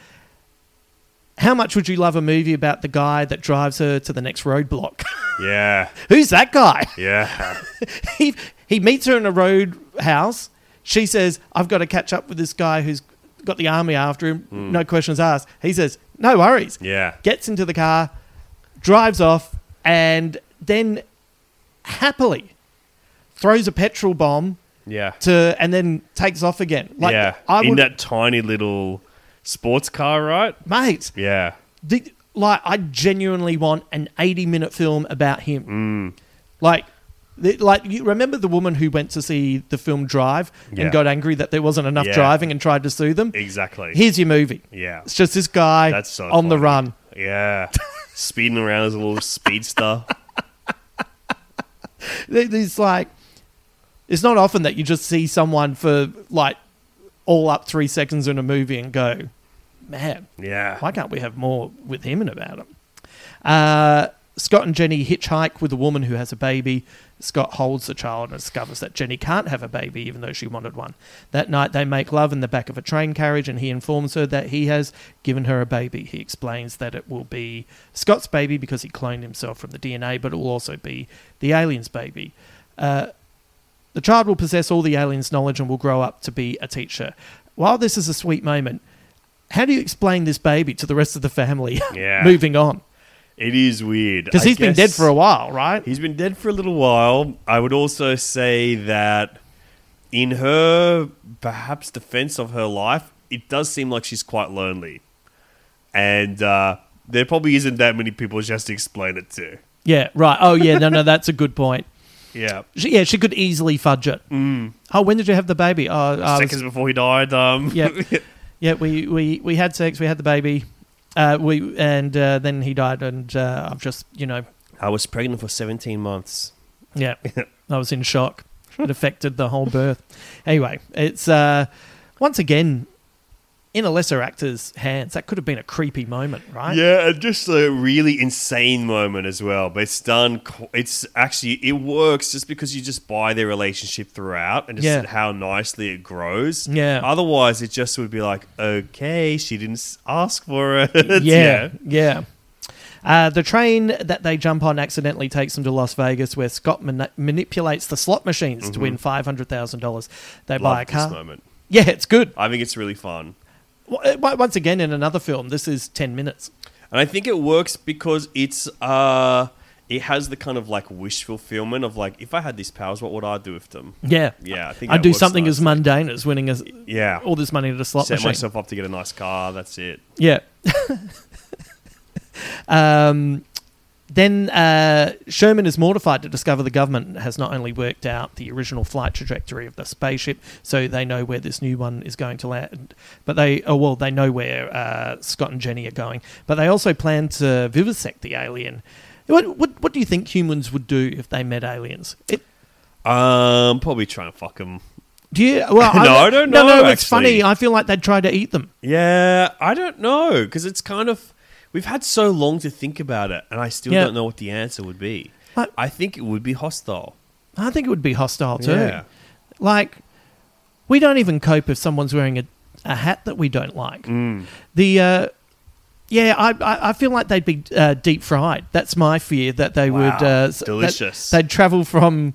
How much would you love a movie about the guy that drives her to the next roadblock?
Yeah.
Who's that guy?
Yeah.
he he meets her in a roadhouse. She says, I've got to catch up with this guy who's got the army after him.
Mm.
No questions asked. He says, no worries.
Yeah.
Gets into the car, drives off, and then happily throws a petrol bomb
Yeah.
to, and then takes off again. Like,
yeah.
I
in
would,
that tiny little sports car, right?
mate,
Yeah.
the, like, I genuinely want an eighty-minute film about him.
Mm.
Like, the, like you remember the woman who went to see the film Drive
Yeah.
and got angry that there wasn't enough
Yeah.
driving and tried to sue them?
Exactly.
Here's your movie.
Yeah.
It's just this guy
That's so
on the
funny.
run.
Yeah. Speeding around as a little speedster.
It's like, it's not often that you just see someone for like all up three seconds in a movie and go, man,
Yeah.
why can't we have more with him and about him? Uh, Scott and Jenny hitchhike with a woman who has a baby. Scott holds the child and discovers that Jenny can't have a baby even though she wanted one. That night they make love in the back of a train carriage and he informs her that he has given her a baby. He explains that it will be Scott's baby because he cloned himself from the D N A, but it will also be the alien's baby. Uh, the child will possess all the alien's knowledge and will grow up to be a teacher. While this is a sweet moment, how do you explain this baby to the rest of the family
Yeah.
moving on?
It is weird.
Because
I
he's been dead
guess
for a while, right?
He's been dead for a little while. I would also say that in her, perhaps, defense of her life, it does seem like she's quite lonely. And uh, there probably isn't that many people just to explain it to.
Yeah, right. Oh, yeah, no, no, that's a good point.
Yeah.
She, yeah, she could easily fudge it.
Mm.
Oh, when did you have the baby? Oh, I
Seconds
was,
before he died. Um.
yeah, yeah. We, we, we had sex. We had the baby. Uh, we and uh, then he died, and uh, I've just you know.
I was pregnant for seventeen months.
Yeah, I was in shock. It affected the whole birth. Anyway, it's uh, once again in a lesser actor's hands. That could have been a creepy moment, right?
Yeah, and just a really insane moment as well. But it's done. qu- It's actually it works just because you just buy their relationship throughout and just
Yeah.
how nicely it grows.
Yeah.
Otherwise, it just would be like, okay, she didn't s- ask for it.
Yeah, yeah. Uh, the train that they jump on accidentally takes them to Las Vegas, where Scott mani- manipulates the slot machines to win five hundred thousand dollars. They buy a
Love
car.
this moment.
Yeah, it's good.
I think it's really fun.
W- Once again, in another film, this is ten minutes.
And I think it works because it's uh it has the kind of like wish fulfillment of like, if I had these powers, what would I do with them?
Yeah.
Yeah, I think
I'd
that
do
works
something as
nicely.
mundane as winning a,
Yeah.
all this money at a slot
Set
machine.
myself up to get a nice car. That's it.
Yeah. um, then uh, Sherman is mortified to discover the government has not only worked out the original flight trajectory of the spaceship, so they know where this new one is going to land, but they, oh well, they know where uh, Scott and Jenny are going, but they also plan to vivisect the alien. What, what, what do you think humans would do if they met aliens? It,
Um, probably try and fuck them.
do you? Well,
No, I don't
No,
know,
no, it's
actually.
funny. I feel like they'd try to eat them.
Yeah, I don't know because it's kind of we've had so long to think about it, and I still
Yeah.
don't know what the answer would be.
Like-
I think it would be hostile.
I think it would be hostile too.
Yeah.
Like, we don't even cope if someone's wearing a, a hat that we don't like.
Mm.
The uh, yeah, I, I I feel like they'd be uh, deep fried. That's my fear, that they
Wow,
would uh, s- that
delicious.
they'd travel from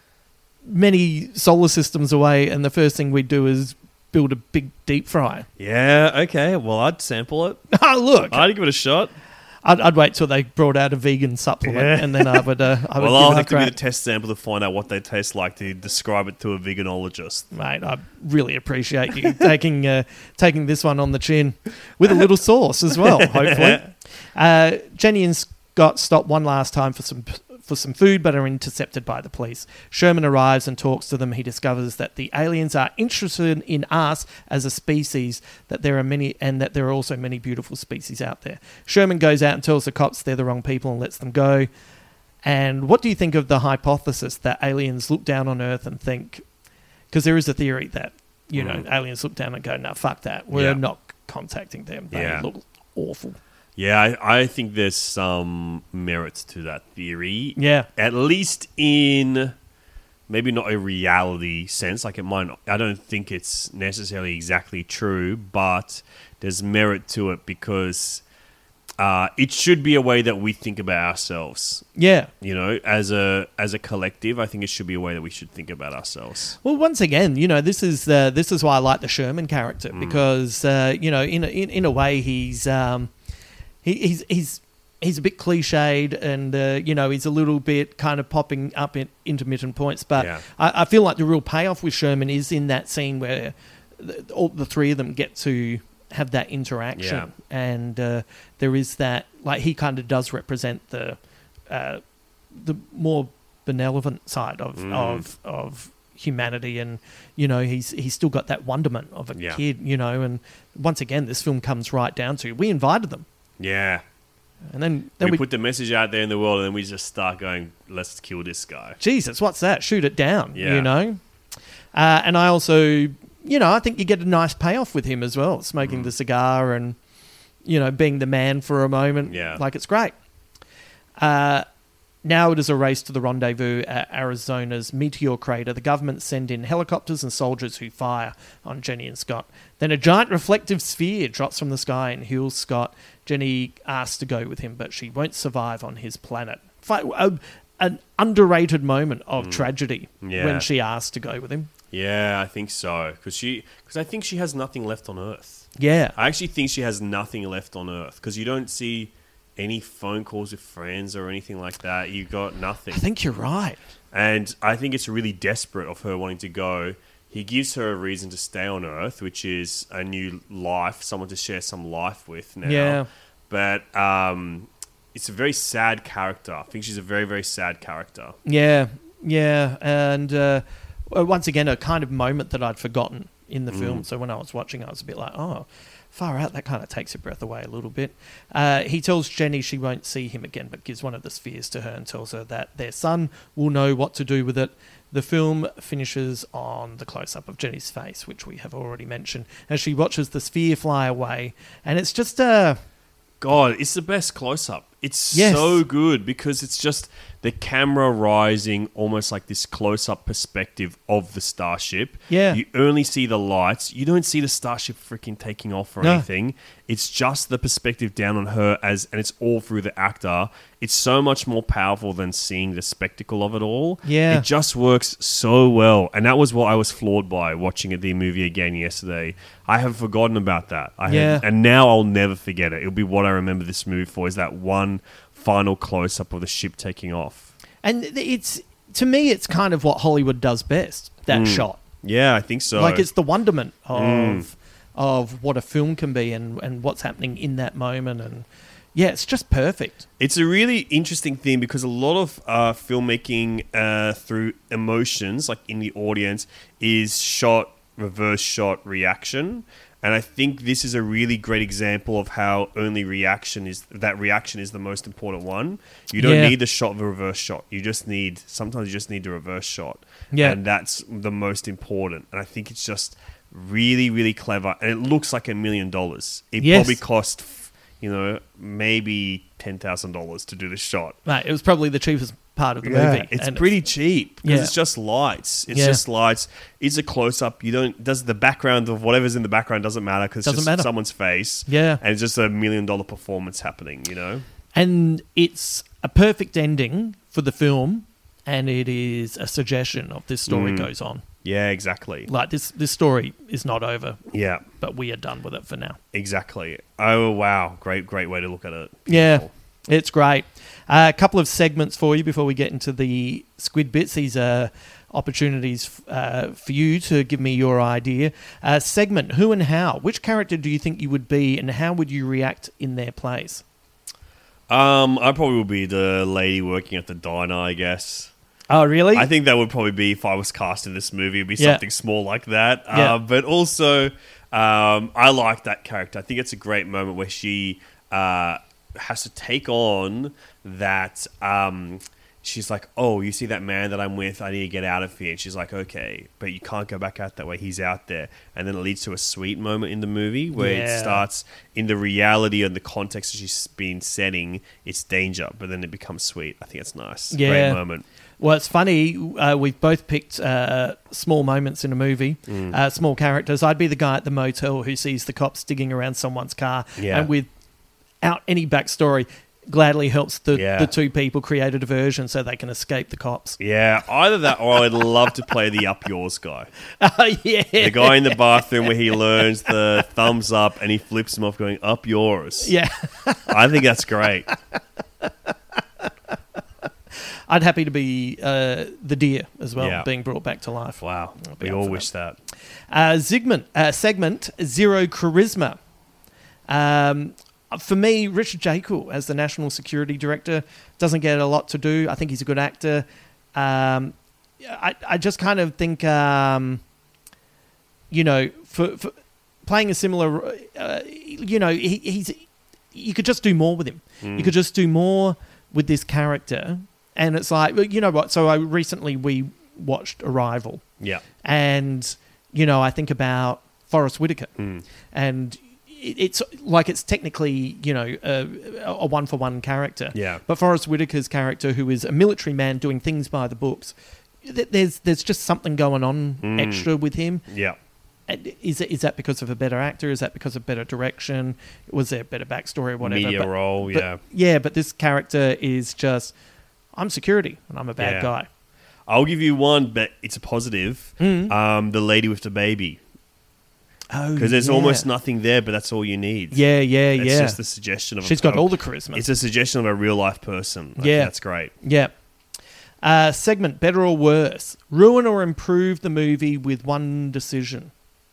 many solar systems away, and the first thing we'd do is build a big deep fryer.
Yeah. Okay. Well, I'd sample it.
Oh, look,
I'd give it a shot.
I'd, I'd wait till they brought out a vegan supplement,
Yeah.
and then I would. Uh, I would
Well,
give
I'll
it a
have to be
crack.
the test sample to find out what they taste like to describe it to a veganologist.
Mate, I really appreciate you taking uh, taking this one on the chin with a little sauce as well, hopefully. Uh, Jenny and Scott stop one last time for some for some food, but are intercepted by the police. Sherman arrives and talks to them. He discovers that the aliens are interested in us as a species, that there are many, and that there are also many beautiful species out there. Sherman goes out and tells the cops they're the wrong people and lets them go. And what do you think of the hypothesis that aliens look down on Earth and think, because there is a theory that, you know,
Mm.
aliens look down and go, no, fuck that. We're
Yeah.
not contacting them. They
Yeah.
look awful.
Yeah, I, I think there's some merit to that theory.
Yeah.
At least in maybe not a reality sense. Like it might not, I don't think it's necessarily exactly true, but there's merit to it because uh, it should be a way that we think about ourselves.
Yeah.
You know, as a as a collective, I think it should be a way that we should think about ourselves.
Well, once again, you know, this is uh, this is why I like the Sherman character,
Mm.
because uh, you know, in a, in in a way, he's um, he, he's he's he's a bit cliched, and uh, you know, he's a little bit kind of popping up at intermittent points. But
Yeah.
I, I feel like the real payoff with Sherman is in that scene where the, all the three of them get to have that interaction,
Yeah.
and uh, there is that, like, he kind of does represent the uh, the more benevolent side of
Mm.
of of humanity, and you know, he's he's still got that wonderment of a
Yeah.
kid, you know. And once again, this film comes right down to, we invited them,
Yeah.
and then then
we,
we,
put the message out there in the world, and then we just start going, let's kill this guy.
Jesus, what's that? Shoot it down,
Yeah.
you know. Uh, and I also, you know, I think you get a nice payoff with him as well, smoking
Mm.
the cigar and, you know, being the man for a moment.
Yeah.
Like, it's great. Uh, now it is a race to the rendezvous at Arizona's meteor crater. The government send in helicopters and soldiers who fire on Jenny and Scott. Then a giant reflective sphere drops from the sky and heals Scott. Jenny asks to go with him, but she won't survive on his planet. Fi- a, an underrated moment of mm. tragedy
yeah.
when she asked to go with him.
Yeah, I think so. Because she, because I think she has nothing left on Earth.
Yeah.
I actually think she has nothing left on Earth. Because you don't see any phone calls with friends or anything like that. You got nothing.
I think you're right.
And I think it's really desperate of her wanting to go. He gives her a reason to stay on Earth, which is a new life, someone to share some life with now.
Yeah.
But um, it's a very sad character. I think she's a very, very sad character.
Yeah, yeah. And uh, once again, a kind of moment that I'd forgotten in the film. Mm. So when I was watching, I was a bit like, oh, far out. That kind of takes your breath away a little bit. Uh, he tells Jenny she won't see him again, but gives one of the spheres to her and tells her that their son will know what to do with it. The film finishes on the close-up of Jenny's face, which we have already mentioned, as she watches the sphere fly away. And it's just a...
God, it's the best close-up. It's
yes.
so good because it's just the camera rising almost like this close-up perspective of the starship.
Yeah.
You only see the lights. You don't see the starship freaking taking off or
no.
anything. It's just the perspective down on her, as, and it's all through the actor. It's so much more powerful than seeing the spectacle of it all.
Yeah.
It just works so well. And that was what I was floored by watching the movie again yesterday. I have forgotten about that. I
yeah.
had, and now I'll never forget it. It'll be what I remember this movie for, is that one final close-up of the ship taking off.
And it's, to me, it's kind of what Hollywood does best, that
mm.
shot.
Yeah, I think so.
Like, it's the wonderment of
Mm.
of what a film can be and, and what's happening in that moment. And yeah, it's just perfect.
It's a really interesting thing because a lot of uh, filmmaking uh, through emotions, like in the audience, is shot, reverse shot, reaction. And I think this is a really great example of how only reaction is, that reaction is the most important one. You don't
yeah.
need the shot of a reverse shot. You just need, sometimes you just need a reverse shot.
Yeah.
And that's the most important. And I think it's just really, really clever. And it looks like a million dollars. It
yes.
probably cost, you know, maybe ten thousand dollars to do the shot.
Right, it was probably the cheapest part of the
yeah,
movie.
It's
and
pretty it's, cheap because
yeah.
it's just lights. It's
yeah.
just lights. It's a close up. You don't does the background of whatever's in the background doesn't matter because it's just
matter.
someone's face.
Yeah,
and it's just a million dollar performance happening. You know,
and it's a perfect ending for the film, and it is a suggestion of this story
mm.
goes on.
Yeah, exactly.
Like this, this story is not over.
Yeah,
but we are done with it for now.
Exactly. Oh wow, great, great way to look at it. Beautiful.
Yeah. It's great. Uh, a couple of segments for you before we get into the squid bits. These are opportunities uh, for you to give me your idea. Uh, segment, who and how? Which character do you think you would be and how would you react in their place?
Um, I probably would be the lady working at the diner, I guess.
Oh, really?
I think that would probably be, if I was cast in this movie, it'd be
yeah.
something small like that.
Yeah.
Uh, but also, um, I like that character. I think it's a great moment where she... Uh, has to take on that um, she's like, oh, you see that man that I'm with, I need to get out of here. And she's like, okay, but you can't go back out that way. He's out there. And then it leads to a sweet moment in the movie where
yeah.
it starts in the reality and the context that she's been setting, it's danger, but then it becomes sweet. I think it's nice.
Yeah.
Great moment.
Well, it's funny. Uh, we've both picked uh, small moments in a movie,
Mm.
uh, small characters. I'd be the guy at the motel who sees the cops digging around someone's car
Yeah.
and with out any backstory, gladly helps the,
Yeah.
the two people create a diversion so they can escape the cops.
Yeah, either that or I'd love to play the up yours guy.
Oh, yeah.
The guy in the bathroom where he learns the thumbs up and he flips him off going, up yours.
Yeah.
I think that's great.
I'd happy to be uh, the deer as well,
Yeah.
being brought back to life.
Wow.
I'll be
We
up
all
for
wish that.
Uh, Zygmunt, uh, segment, Zero Charisma. Um, for me, Richard Jekyll as the National Security Director doesn't get a lot to do. I think he's a good actor. Um, I, I just kind of think, um, you know, for, for playing a similar, uh, you know, he, he's you could just do more with him.
Mm.
You could just do more with this character. And it's like, you know what? So I recently we watched Arrival.
Yeah.
And, you know, I think about Forrest Whitaker.
Mm.
And it, it's like it's technically, you know, a, a one-for-one character.
Yeah.
But Forrest Whitaker's character, who is a military man doing things by the books, th- there's there's just something going on
Mm.
extra with him.
Yeah.
And Is it, is that because of a better actor? Is that because of better direction? Was there a better backstory or whatever?
Media
but,
role,
but-
yeah.
Yeah, but this character is just, I'm security and I'm a bad
Yeah.
guy.
I'll give you one, but it's a positive.
Mm.
Um, the lady with the baby.
Oh,
Because there's
yeah.
almost nothing there, but that's all you need.
Yeah, yeah,
it's
yeah.
just the suggestion of
She's
a,
got
of-
all the charisma.
It's a suggestion of a real life person. I think
Yeah.
that's great.
Yeah. Uh, segment, better or worse? Ruin or improve the movie with one decision?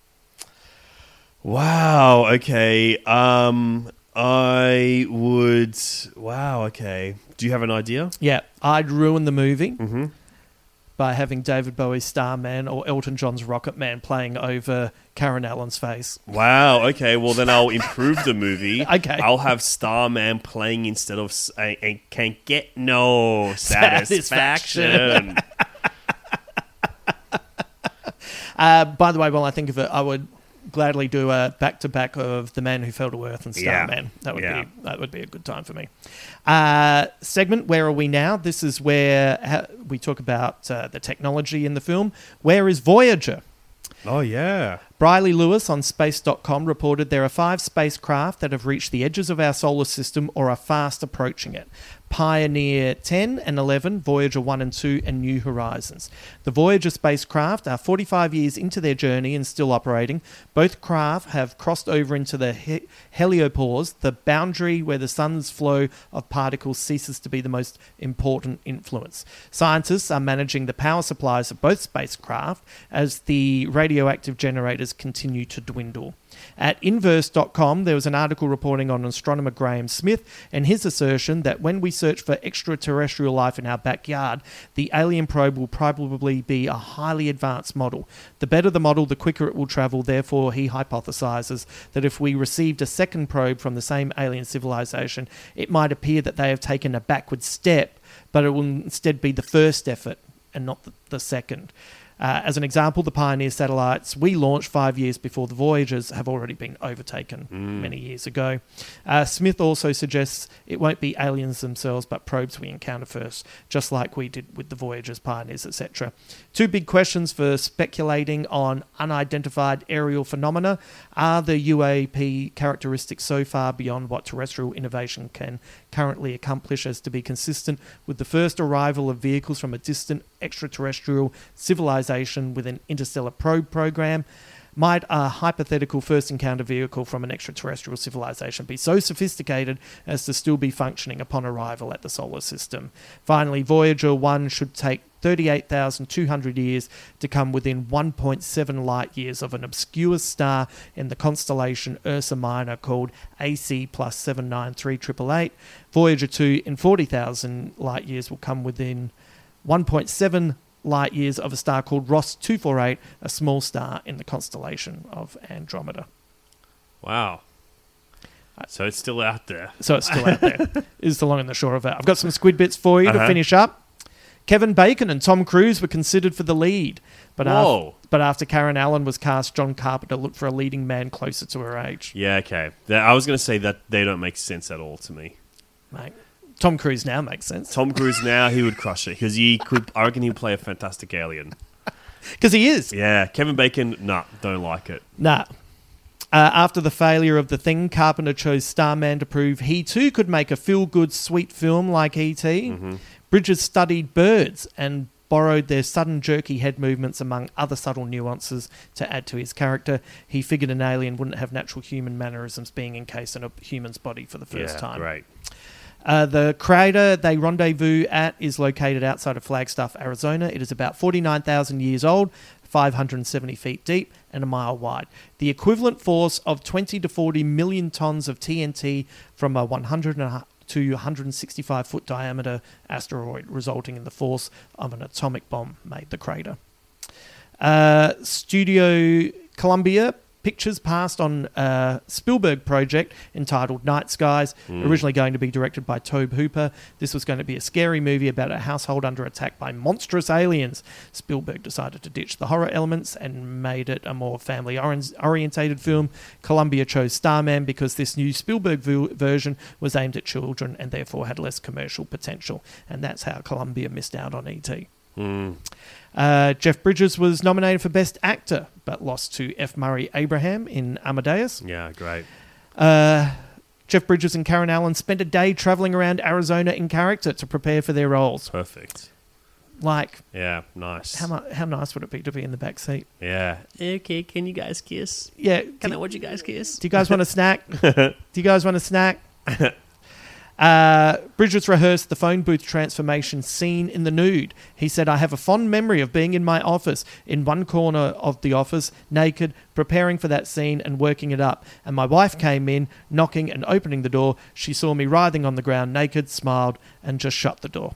Wow. Okay. Um, I would. Wow. Okay. Do you have an idea?
Yeah, I'd ruin the movie
Mm-hmm.
by having David Bowie's Starman or Elton John's Rocket Man playing over Karen Allen's face.
Wow. Okay. Well, then I'll improve the movie.
Okay.
I'll have Starman playing instead of s- and and can't get no satisfaction.
Uh, by the way, while I think of it, I would gladly do a back-to-back of The Man Who Fell to Earth and
Yeah.
Starman. That would
Yeah.
be that would be a good time for me. Uh, segment, Where Are We Now? This is where ha- we talk about uh, the technology in the film. Where is Voyager?
Oh yeah.
Briley Lewis on space dot com reported there are five spacecraft that have reached the edges of our solar system or are fast approaching it. Pioneer ten and eleven, Voyager one and two, and New Horizons. The Voyager spacecraft are forty-five years into their journey and still operating. Both craft have crossed over into the he- heliopause, the boundary where the sun's flow of particles ceases to be the most important influence. Scientists are managing the power supplies of both spacecraft as the radioactive generators continue to dwindle. At inverse dot com, there was an article reporting on astronomer Graham Smith and his assertion that when we search for extraterrestrial life in our backyard, the alien probe will probably be a highly advanced model. The better the model, the quicker it will travel. Therefore, he hypothesizes that if we received a second probe from the same alien civilization, it might appear that they have taken a backward step, but it will instead be the first effort and not the, the second. Uh, as an example, the Pioneer satellites we launched five years before the Voyagers have already been overtaken
Mm.
many years ago. Uh, Smith also suggests it won't be aliens themselves, but probes we encounter first, just like we did with the Voyagers, Pioneers, et cetera. Two big questions for speculating on unidentified aerial phenomena. Are the U A P characteristics so far beyond what terrestrial innovation can currently accomplish as to be consistent with the first arrival of vehicles from a distant extraterrestrial civilization with an interstellar probe program? Might a hypothetical first encounter vehicle from an extraterrestrial civilization be so sophisticated as to still be functioning upon arrival at the solar system? Finally, Voyager one should take thirty-eight thousand two hundred years to come within one point seven light years of an obscure star in the constellation Ursa Minor called A C plus seven nine three eight eight eight. Voyager two in forty thousand light years will come within one point seven light years of a star called Ross two forty-eight, a small star in the constellation of Andromeda.
Wow. So it's still out there.
So it's still out there. Is the long and the short of it. I've got some squid bits for you
Uh-huh.
to finish up. Kevin Bacon and Tom Cruise were considered for the lead, but
Whoa.
after, but after Karen Allen was cast, John Carpenter looked for a leading man closer to her age.
Yeah. Okay. That, I was going to say that they don't make sense at all to me.
Mate, Tom Cruise now makes sense
Tom Cruise now he would crush it because he could. I reckon he'd play a fantastic alien.
because he is.
Yeah. Kevin Bacon. Nah. Don't like it.
Nah. Uh, after the failure of The Thing, Carpenter chose Starman to prove he too could make a feel-good, sweet film like E T.
Mm-hmm.
Bridges studied birds and borrowed their sudden jerky head movements among other subtle nuances to add to his character. He figured an alien wouldn't have natural human mannerisms being encased in a human's body for the first
yeah,
time.
Great.
Uh, the crater they rendezvous at is located outside of Flagstaff, Arizona. It is about forty-nine thousand years old, five hundred seventy feet deep, and a mile wide. The equivalent force of twenty to forty million tons of T N T from a one hundred to one hundred sixty-five foot diameter asteroid, resulting in the force of an atomic bomb, made the crater. Uh, Studio Columbia Pictures passed on a Spielberg project entitled Night Skies, mm. originally going to be directed by Tobe Hooper. This was going to be a scary movie about a household under attack by monstrous aliens. Spielberg decided to ditch the horror elements and made it a more family-orientated film. Columbia chose Starman because this new Spielberg v- version was aimed at children and therefore had less commercial potential. And that's how Columbia missed out on E T
Mm.
Uh, Jeff Bridges was nominated for Best Actor, but lost to F. Murray Abraham in Amadeus.
Yeah, great.
Uh, Jeff Bridges and Karen Allen spent a day travelling around Arizona in character to prepare for their roles.
Perfect.
Like,
yeah, nice.
How mu- how nice would it be to be in the back seat?
Yeah. Okay, can you guys kiss?
Yeah.
Can do, I watch you guys kiss?
Do you guys want a snack? Do you guys want a snack? Uh, Bridges rehearsed the phone booth transformation scene in the nude. He said, I have a fond memory of being in my office, in one corner of the office, naked, preparing for that scene and working it up. And my wife came in, knocking and opening the door. She saw me writhing on the ground naked, smiled, and just shut the door.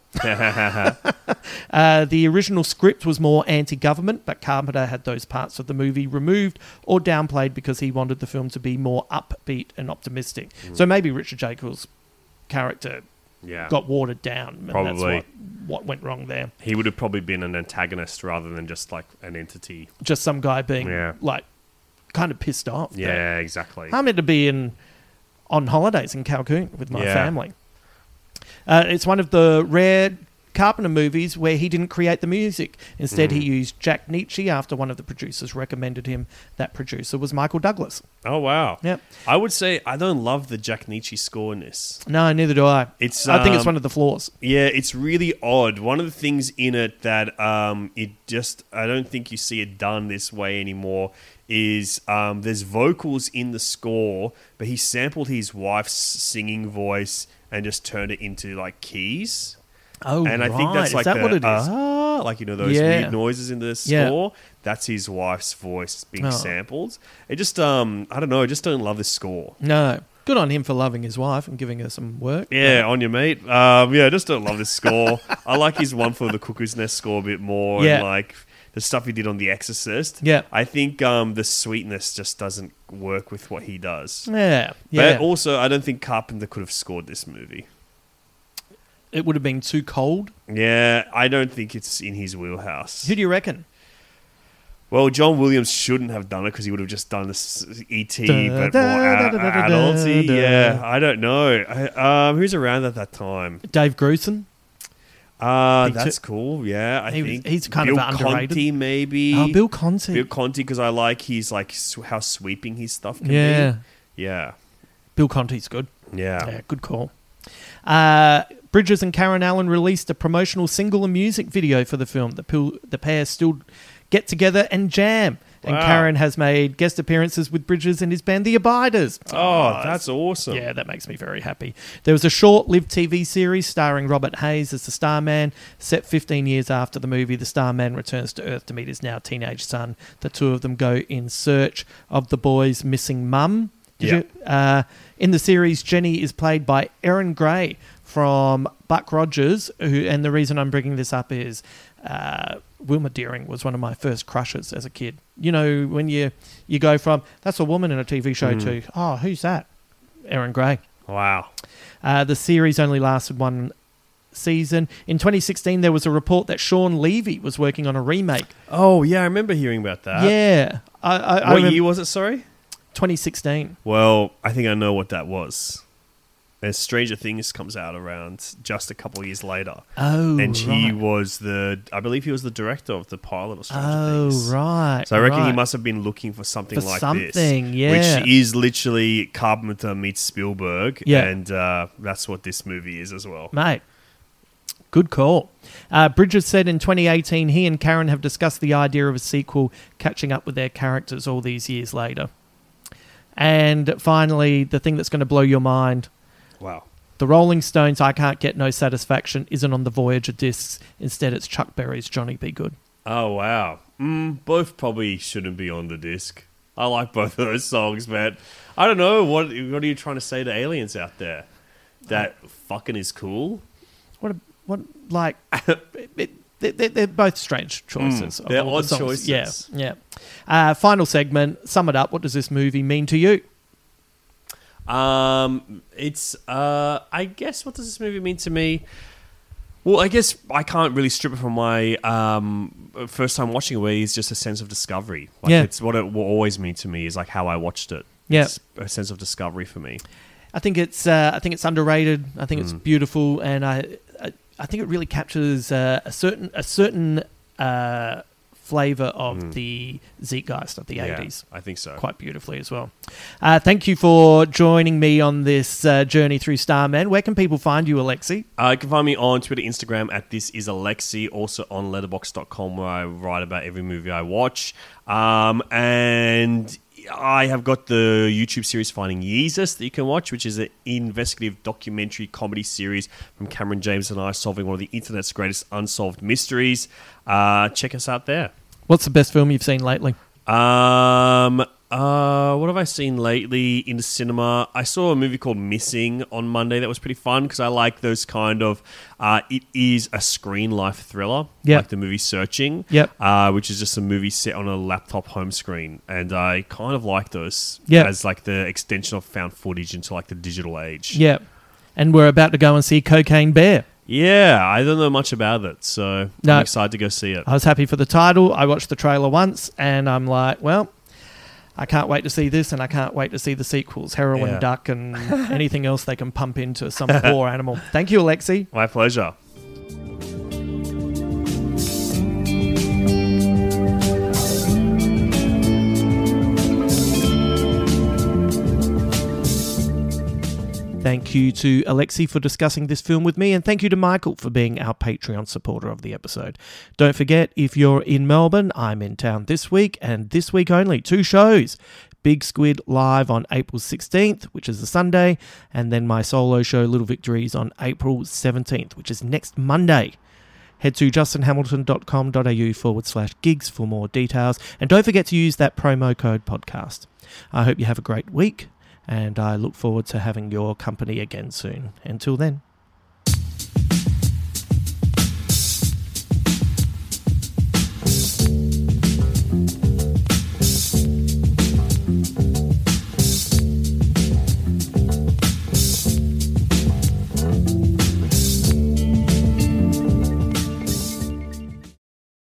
uh, the original script was more anti-government, but Carpenter had those parts of the movie removed or downplayed because he wanted the film to be more upbeat and optimistic. Mm. So maybe Richard Jacobs' character
yeah.
got watered down. And
probably.
That's what, what went wrong there.
He would have probably been an antagonist rather than just like an entity.
Just some guy being
yeah.
like kind of pissed off.
Yeah, though. Exactly.
I'm meant to be in on holidays in Cancun with my
yeah.
family. Uh, it's one of the rare Carpenter movies where he didn't create the music. Instead, mm. he used Jack Nietzsche after one of the producers recommended him. That producer was Michael Douglas.
Oh, wow.
Yep.
I would say I don't love the Jack Nietzsche score in this.
No, neither do I.
It's,
I think
um,
it's one of the flaws.
Yeah, it's really odd. One of the things in it that um, it just, I don't think you see it done this way anymore is um, there's vocals in the score, but he sampled his wife's singing voice and just turned it into like keys.
Oh,
and I
right.
think that's like
is that
the,
what it is?
Ah, like, you know, those
yeah.
weird noises in the score. Yeah. That's his wife's voice being oh. sampled. It just, um, I don't know, I just don't love this score.
No. Good on him for loving his wife and giving her some work.
Yeah, but on your mate. Um, yeah, I just don't love this score. I like his One for the Cuckoo's Nest score a bit more.
Yeah.
And like the stuff he did on The Exorcist.
Yeah.
I think um, the sweetness just doesn't work with what he does.
Yeah. Yeah.
But also, I don't think Carpenter could have scored this movie.
It would have been too cold.
Yeah, I don't think it's in his wheelhouse.
Who do you reckon?
Well, John Williams shouldn't have done it because he would have just done this E T, but more adulty. Yeah, I don't know. I, um, who's around at that time?
Dave Grusin.
Uh, that's cool. Yeah, I
he
think
was, he's kind
Bill
of underrated.
Conti, maybe.
Oh, Bill Conti.
Bill Conti, because I like his like sw- how sweeping his stuff can
yeah.
be. Yeah,
Bill Conti's good.
Yeah,
yeah, good call. Uh, Bridges and Karen Allen released a promotional single and music video for the film. The, pil- the pair still get together and jam. Wow. And Karen has made guest appearances with Bridges and his band, The Abiders.
Oh, oh that's awesome.
Yeah, that makes me very happy. There was a short-lived T V series starring Robert Hayes as the Starman. Set fifteen years after the movie, the Starman returns to Earth to meet his now teenage son. The two of them go in search of the boy's missing mum. Did
yeah.
you, uh, in the series, Jenny is played by Erin Gray from Buck Rogers, who, and the reason I'm bringing this up is uh, Wilma Deering was one of my first crushes as a kid. You know, when you, you go from, that's a woman in a T V show mm. to, oh, who's that? Erin Gray.
Wow.
Uh, the series only lasted one season. In twenty sixteen, there was a report that Sean Levy was working on a remake.
Oh, yeah, I remember hearing about that.
Yeah. I, I,
what
I remember,
year was it, sorry?
twenty sixteen.
Well, I think I know what that was. And Stranger Things comes out around just a couple of years later.
Oh,
And he
right.
was the, I believe he was the director of the pilot of Stranger
oh,
Things.
Oh, right.
So I reckon
right.
he must have been looking for something
for
like
something,
this.
yeah.
Which is literally Carpenter meets Spielberg.
Yeah.
And uh, that's what this movie is as well.
Mate, good call. Uh, Bridges said in twenty eighteen, he and Karen have discussed the idea of a sequel, catching up with their characters all these years later. And finally, the thing that's going to blow your mind.
Wow.
The Rolling Stones' I Can't Get No Satisfaction isn't on the Voyager discs. Instead, it's Chuck Berry's Johnny Be Good.
Oh, wow. Mm, both probably shouldn't be on the disc. I like both of those songs, man. I don't know. What, what are you trying to say to aliens out there? That fucking is cool?
What, what like, it, it, they're, they're, they're both strange choices.
Mm, they're
of all
odd
the songs.
choices.
Yeah, yeah. Uh, final segment. Sum it up. What does this movie mean to you?
Um, it's uh, I guess what does this movie mean to me? Well, I guess I can't really strip it from my um, first time watching it, where it's just a sense of discovery. Like
Yeah.
It's what it will always mean to me is like how I watched it.
Yeah.
It's a sense of discovery for me.
I think it's uh, I think it's underrated. I think it's
Mm.
beautiful, and I, I I think it really captures uh, a certain a certain uh, flavor of
Mm.
the zeitgeist of the
Yeah,
eighties.
I think so.
Quite beautifully as well. Uh, thank you for joining me on this uh, journey through Starman. Where can people find you, Alexi?
Uh, you can find me on Twitter, Instagram at This Is Alexi, also on letterboxd dot com, where I write about every movie I watch. Um, and I have got the YouTube series Finding Yeezus that you can watch, which is an investigative documentary comedy series from Cameron James and I, solving one of the internet's greatest unsolved mysteries. Uh, check us out there.
What's the best film you've seen lately?
Um, uh, what have I seen lately in the cinema? I saw a movie called Missing on Monday that was pretty fun because I like those kind of. Uh, it is a screen life thriller,
Yep.
like the movie Searching,
Yep.
uh, which is just a movie set on a laptop home screen, and I kind of like those
Yep.
as like the extension of found footage into like the digital age.
Yeah. And we're about to go and see Cocaine Bear.
Yeah, I don't know much about it, so
No.
I'm excited to go see it.
I was happy for the title. I watched the trailer once, and I'm like, well, I can't wait to see this, and I can't wait to see the sequels, Heroin
Yeah.
Duck and anything else they can pump into some poor animal. Thank you, Alexi.
My pleasure.
Thank you to Alexi for discussing this film with me, and thank you to Michael for being our Patreon supporter of the episode. Don't forget, if you're in Melbourne, I'm in town this week, and this week only, two shows. Big Squid live on April sixteenth, which is a Sunday, and then my solo show, Little Victories, on April seventeenth, which is next Monday. Head to justinhamilton.com.au forward slash gigs for more details, and don't forget to use that promo code podcast. I hope you have a great week, and I look forward to having your company again soon. Until then.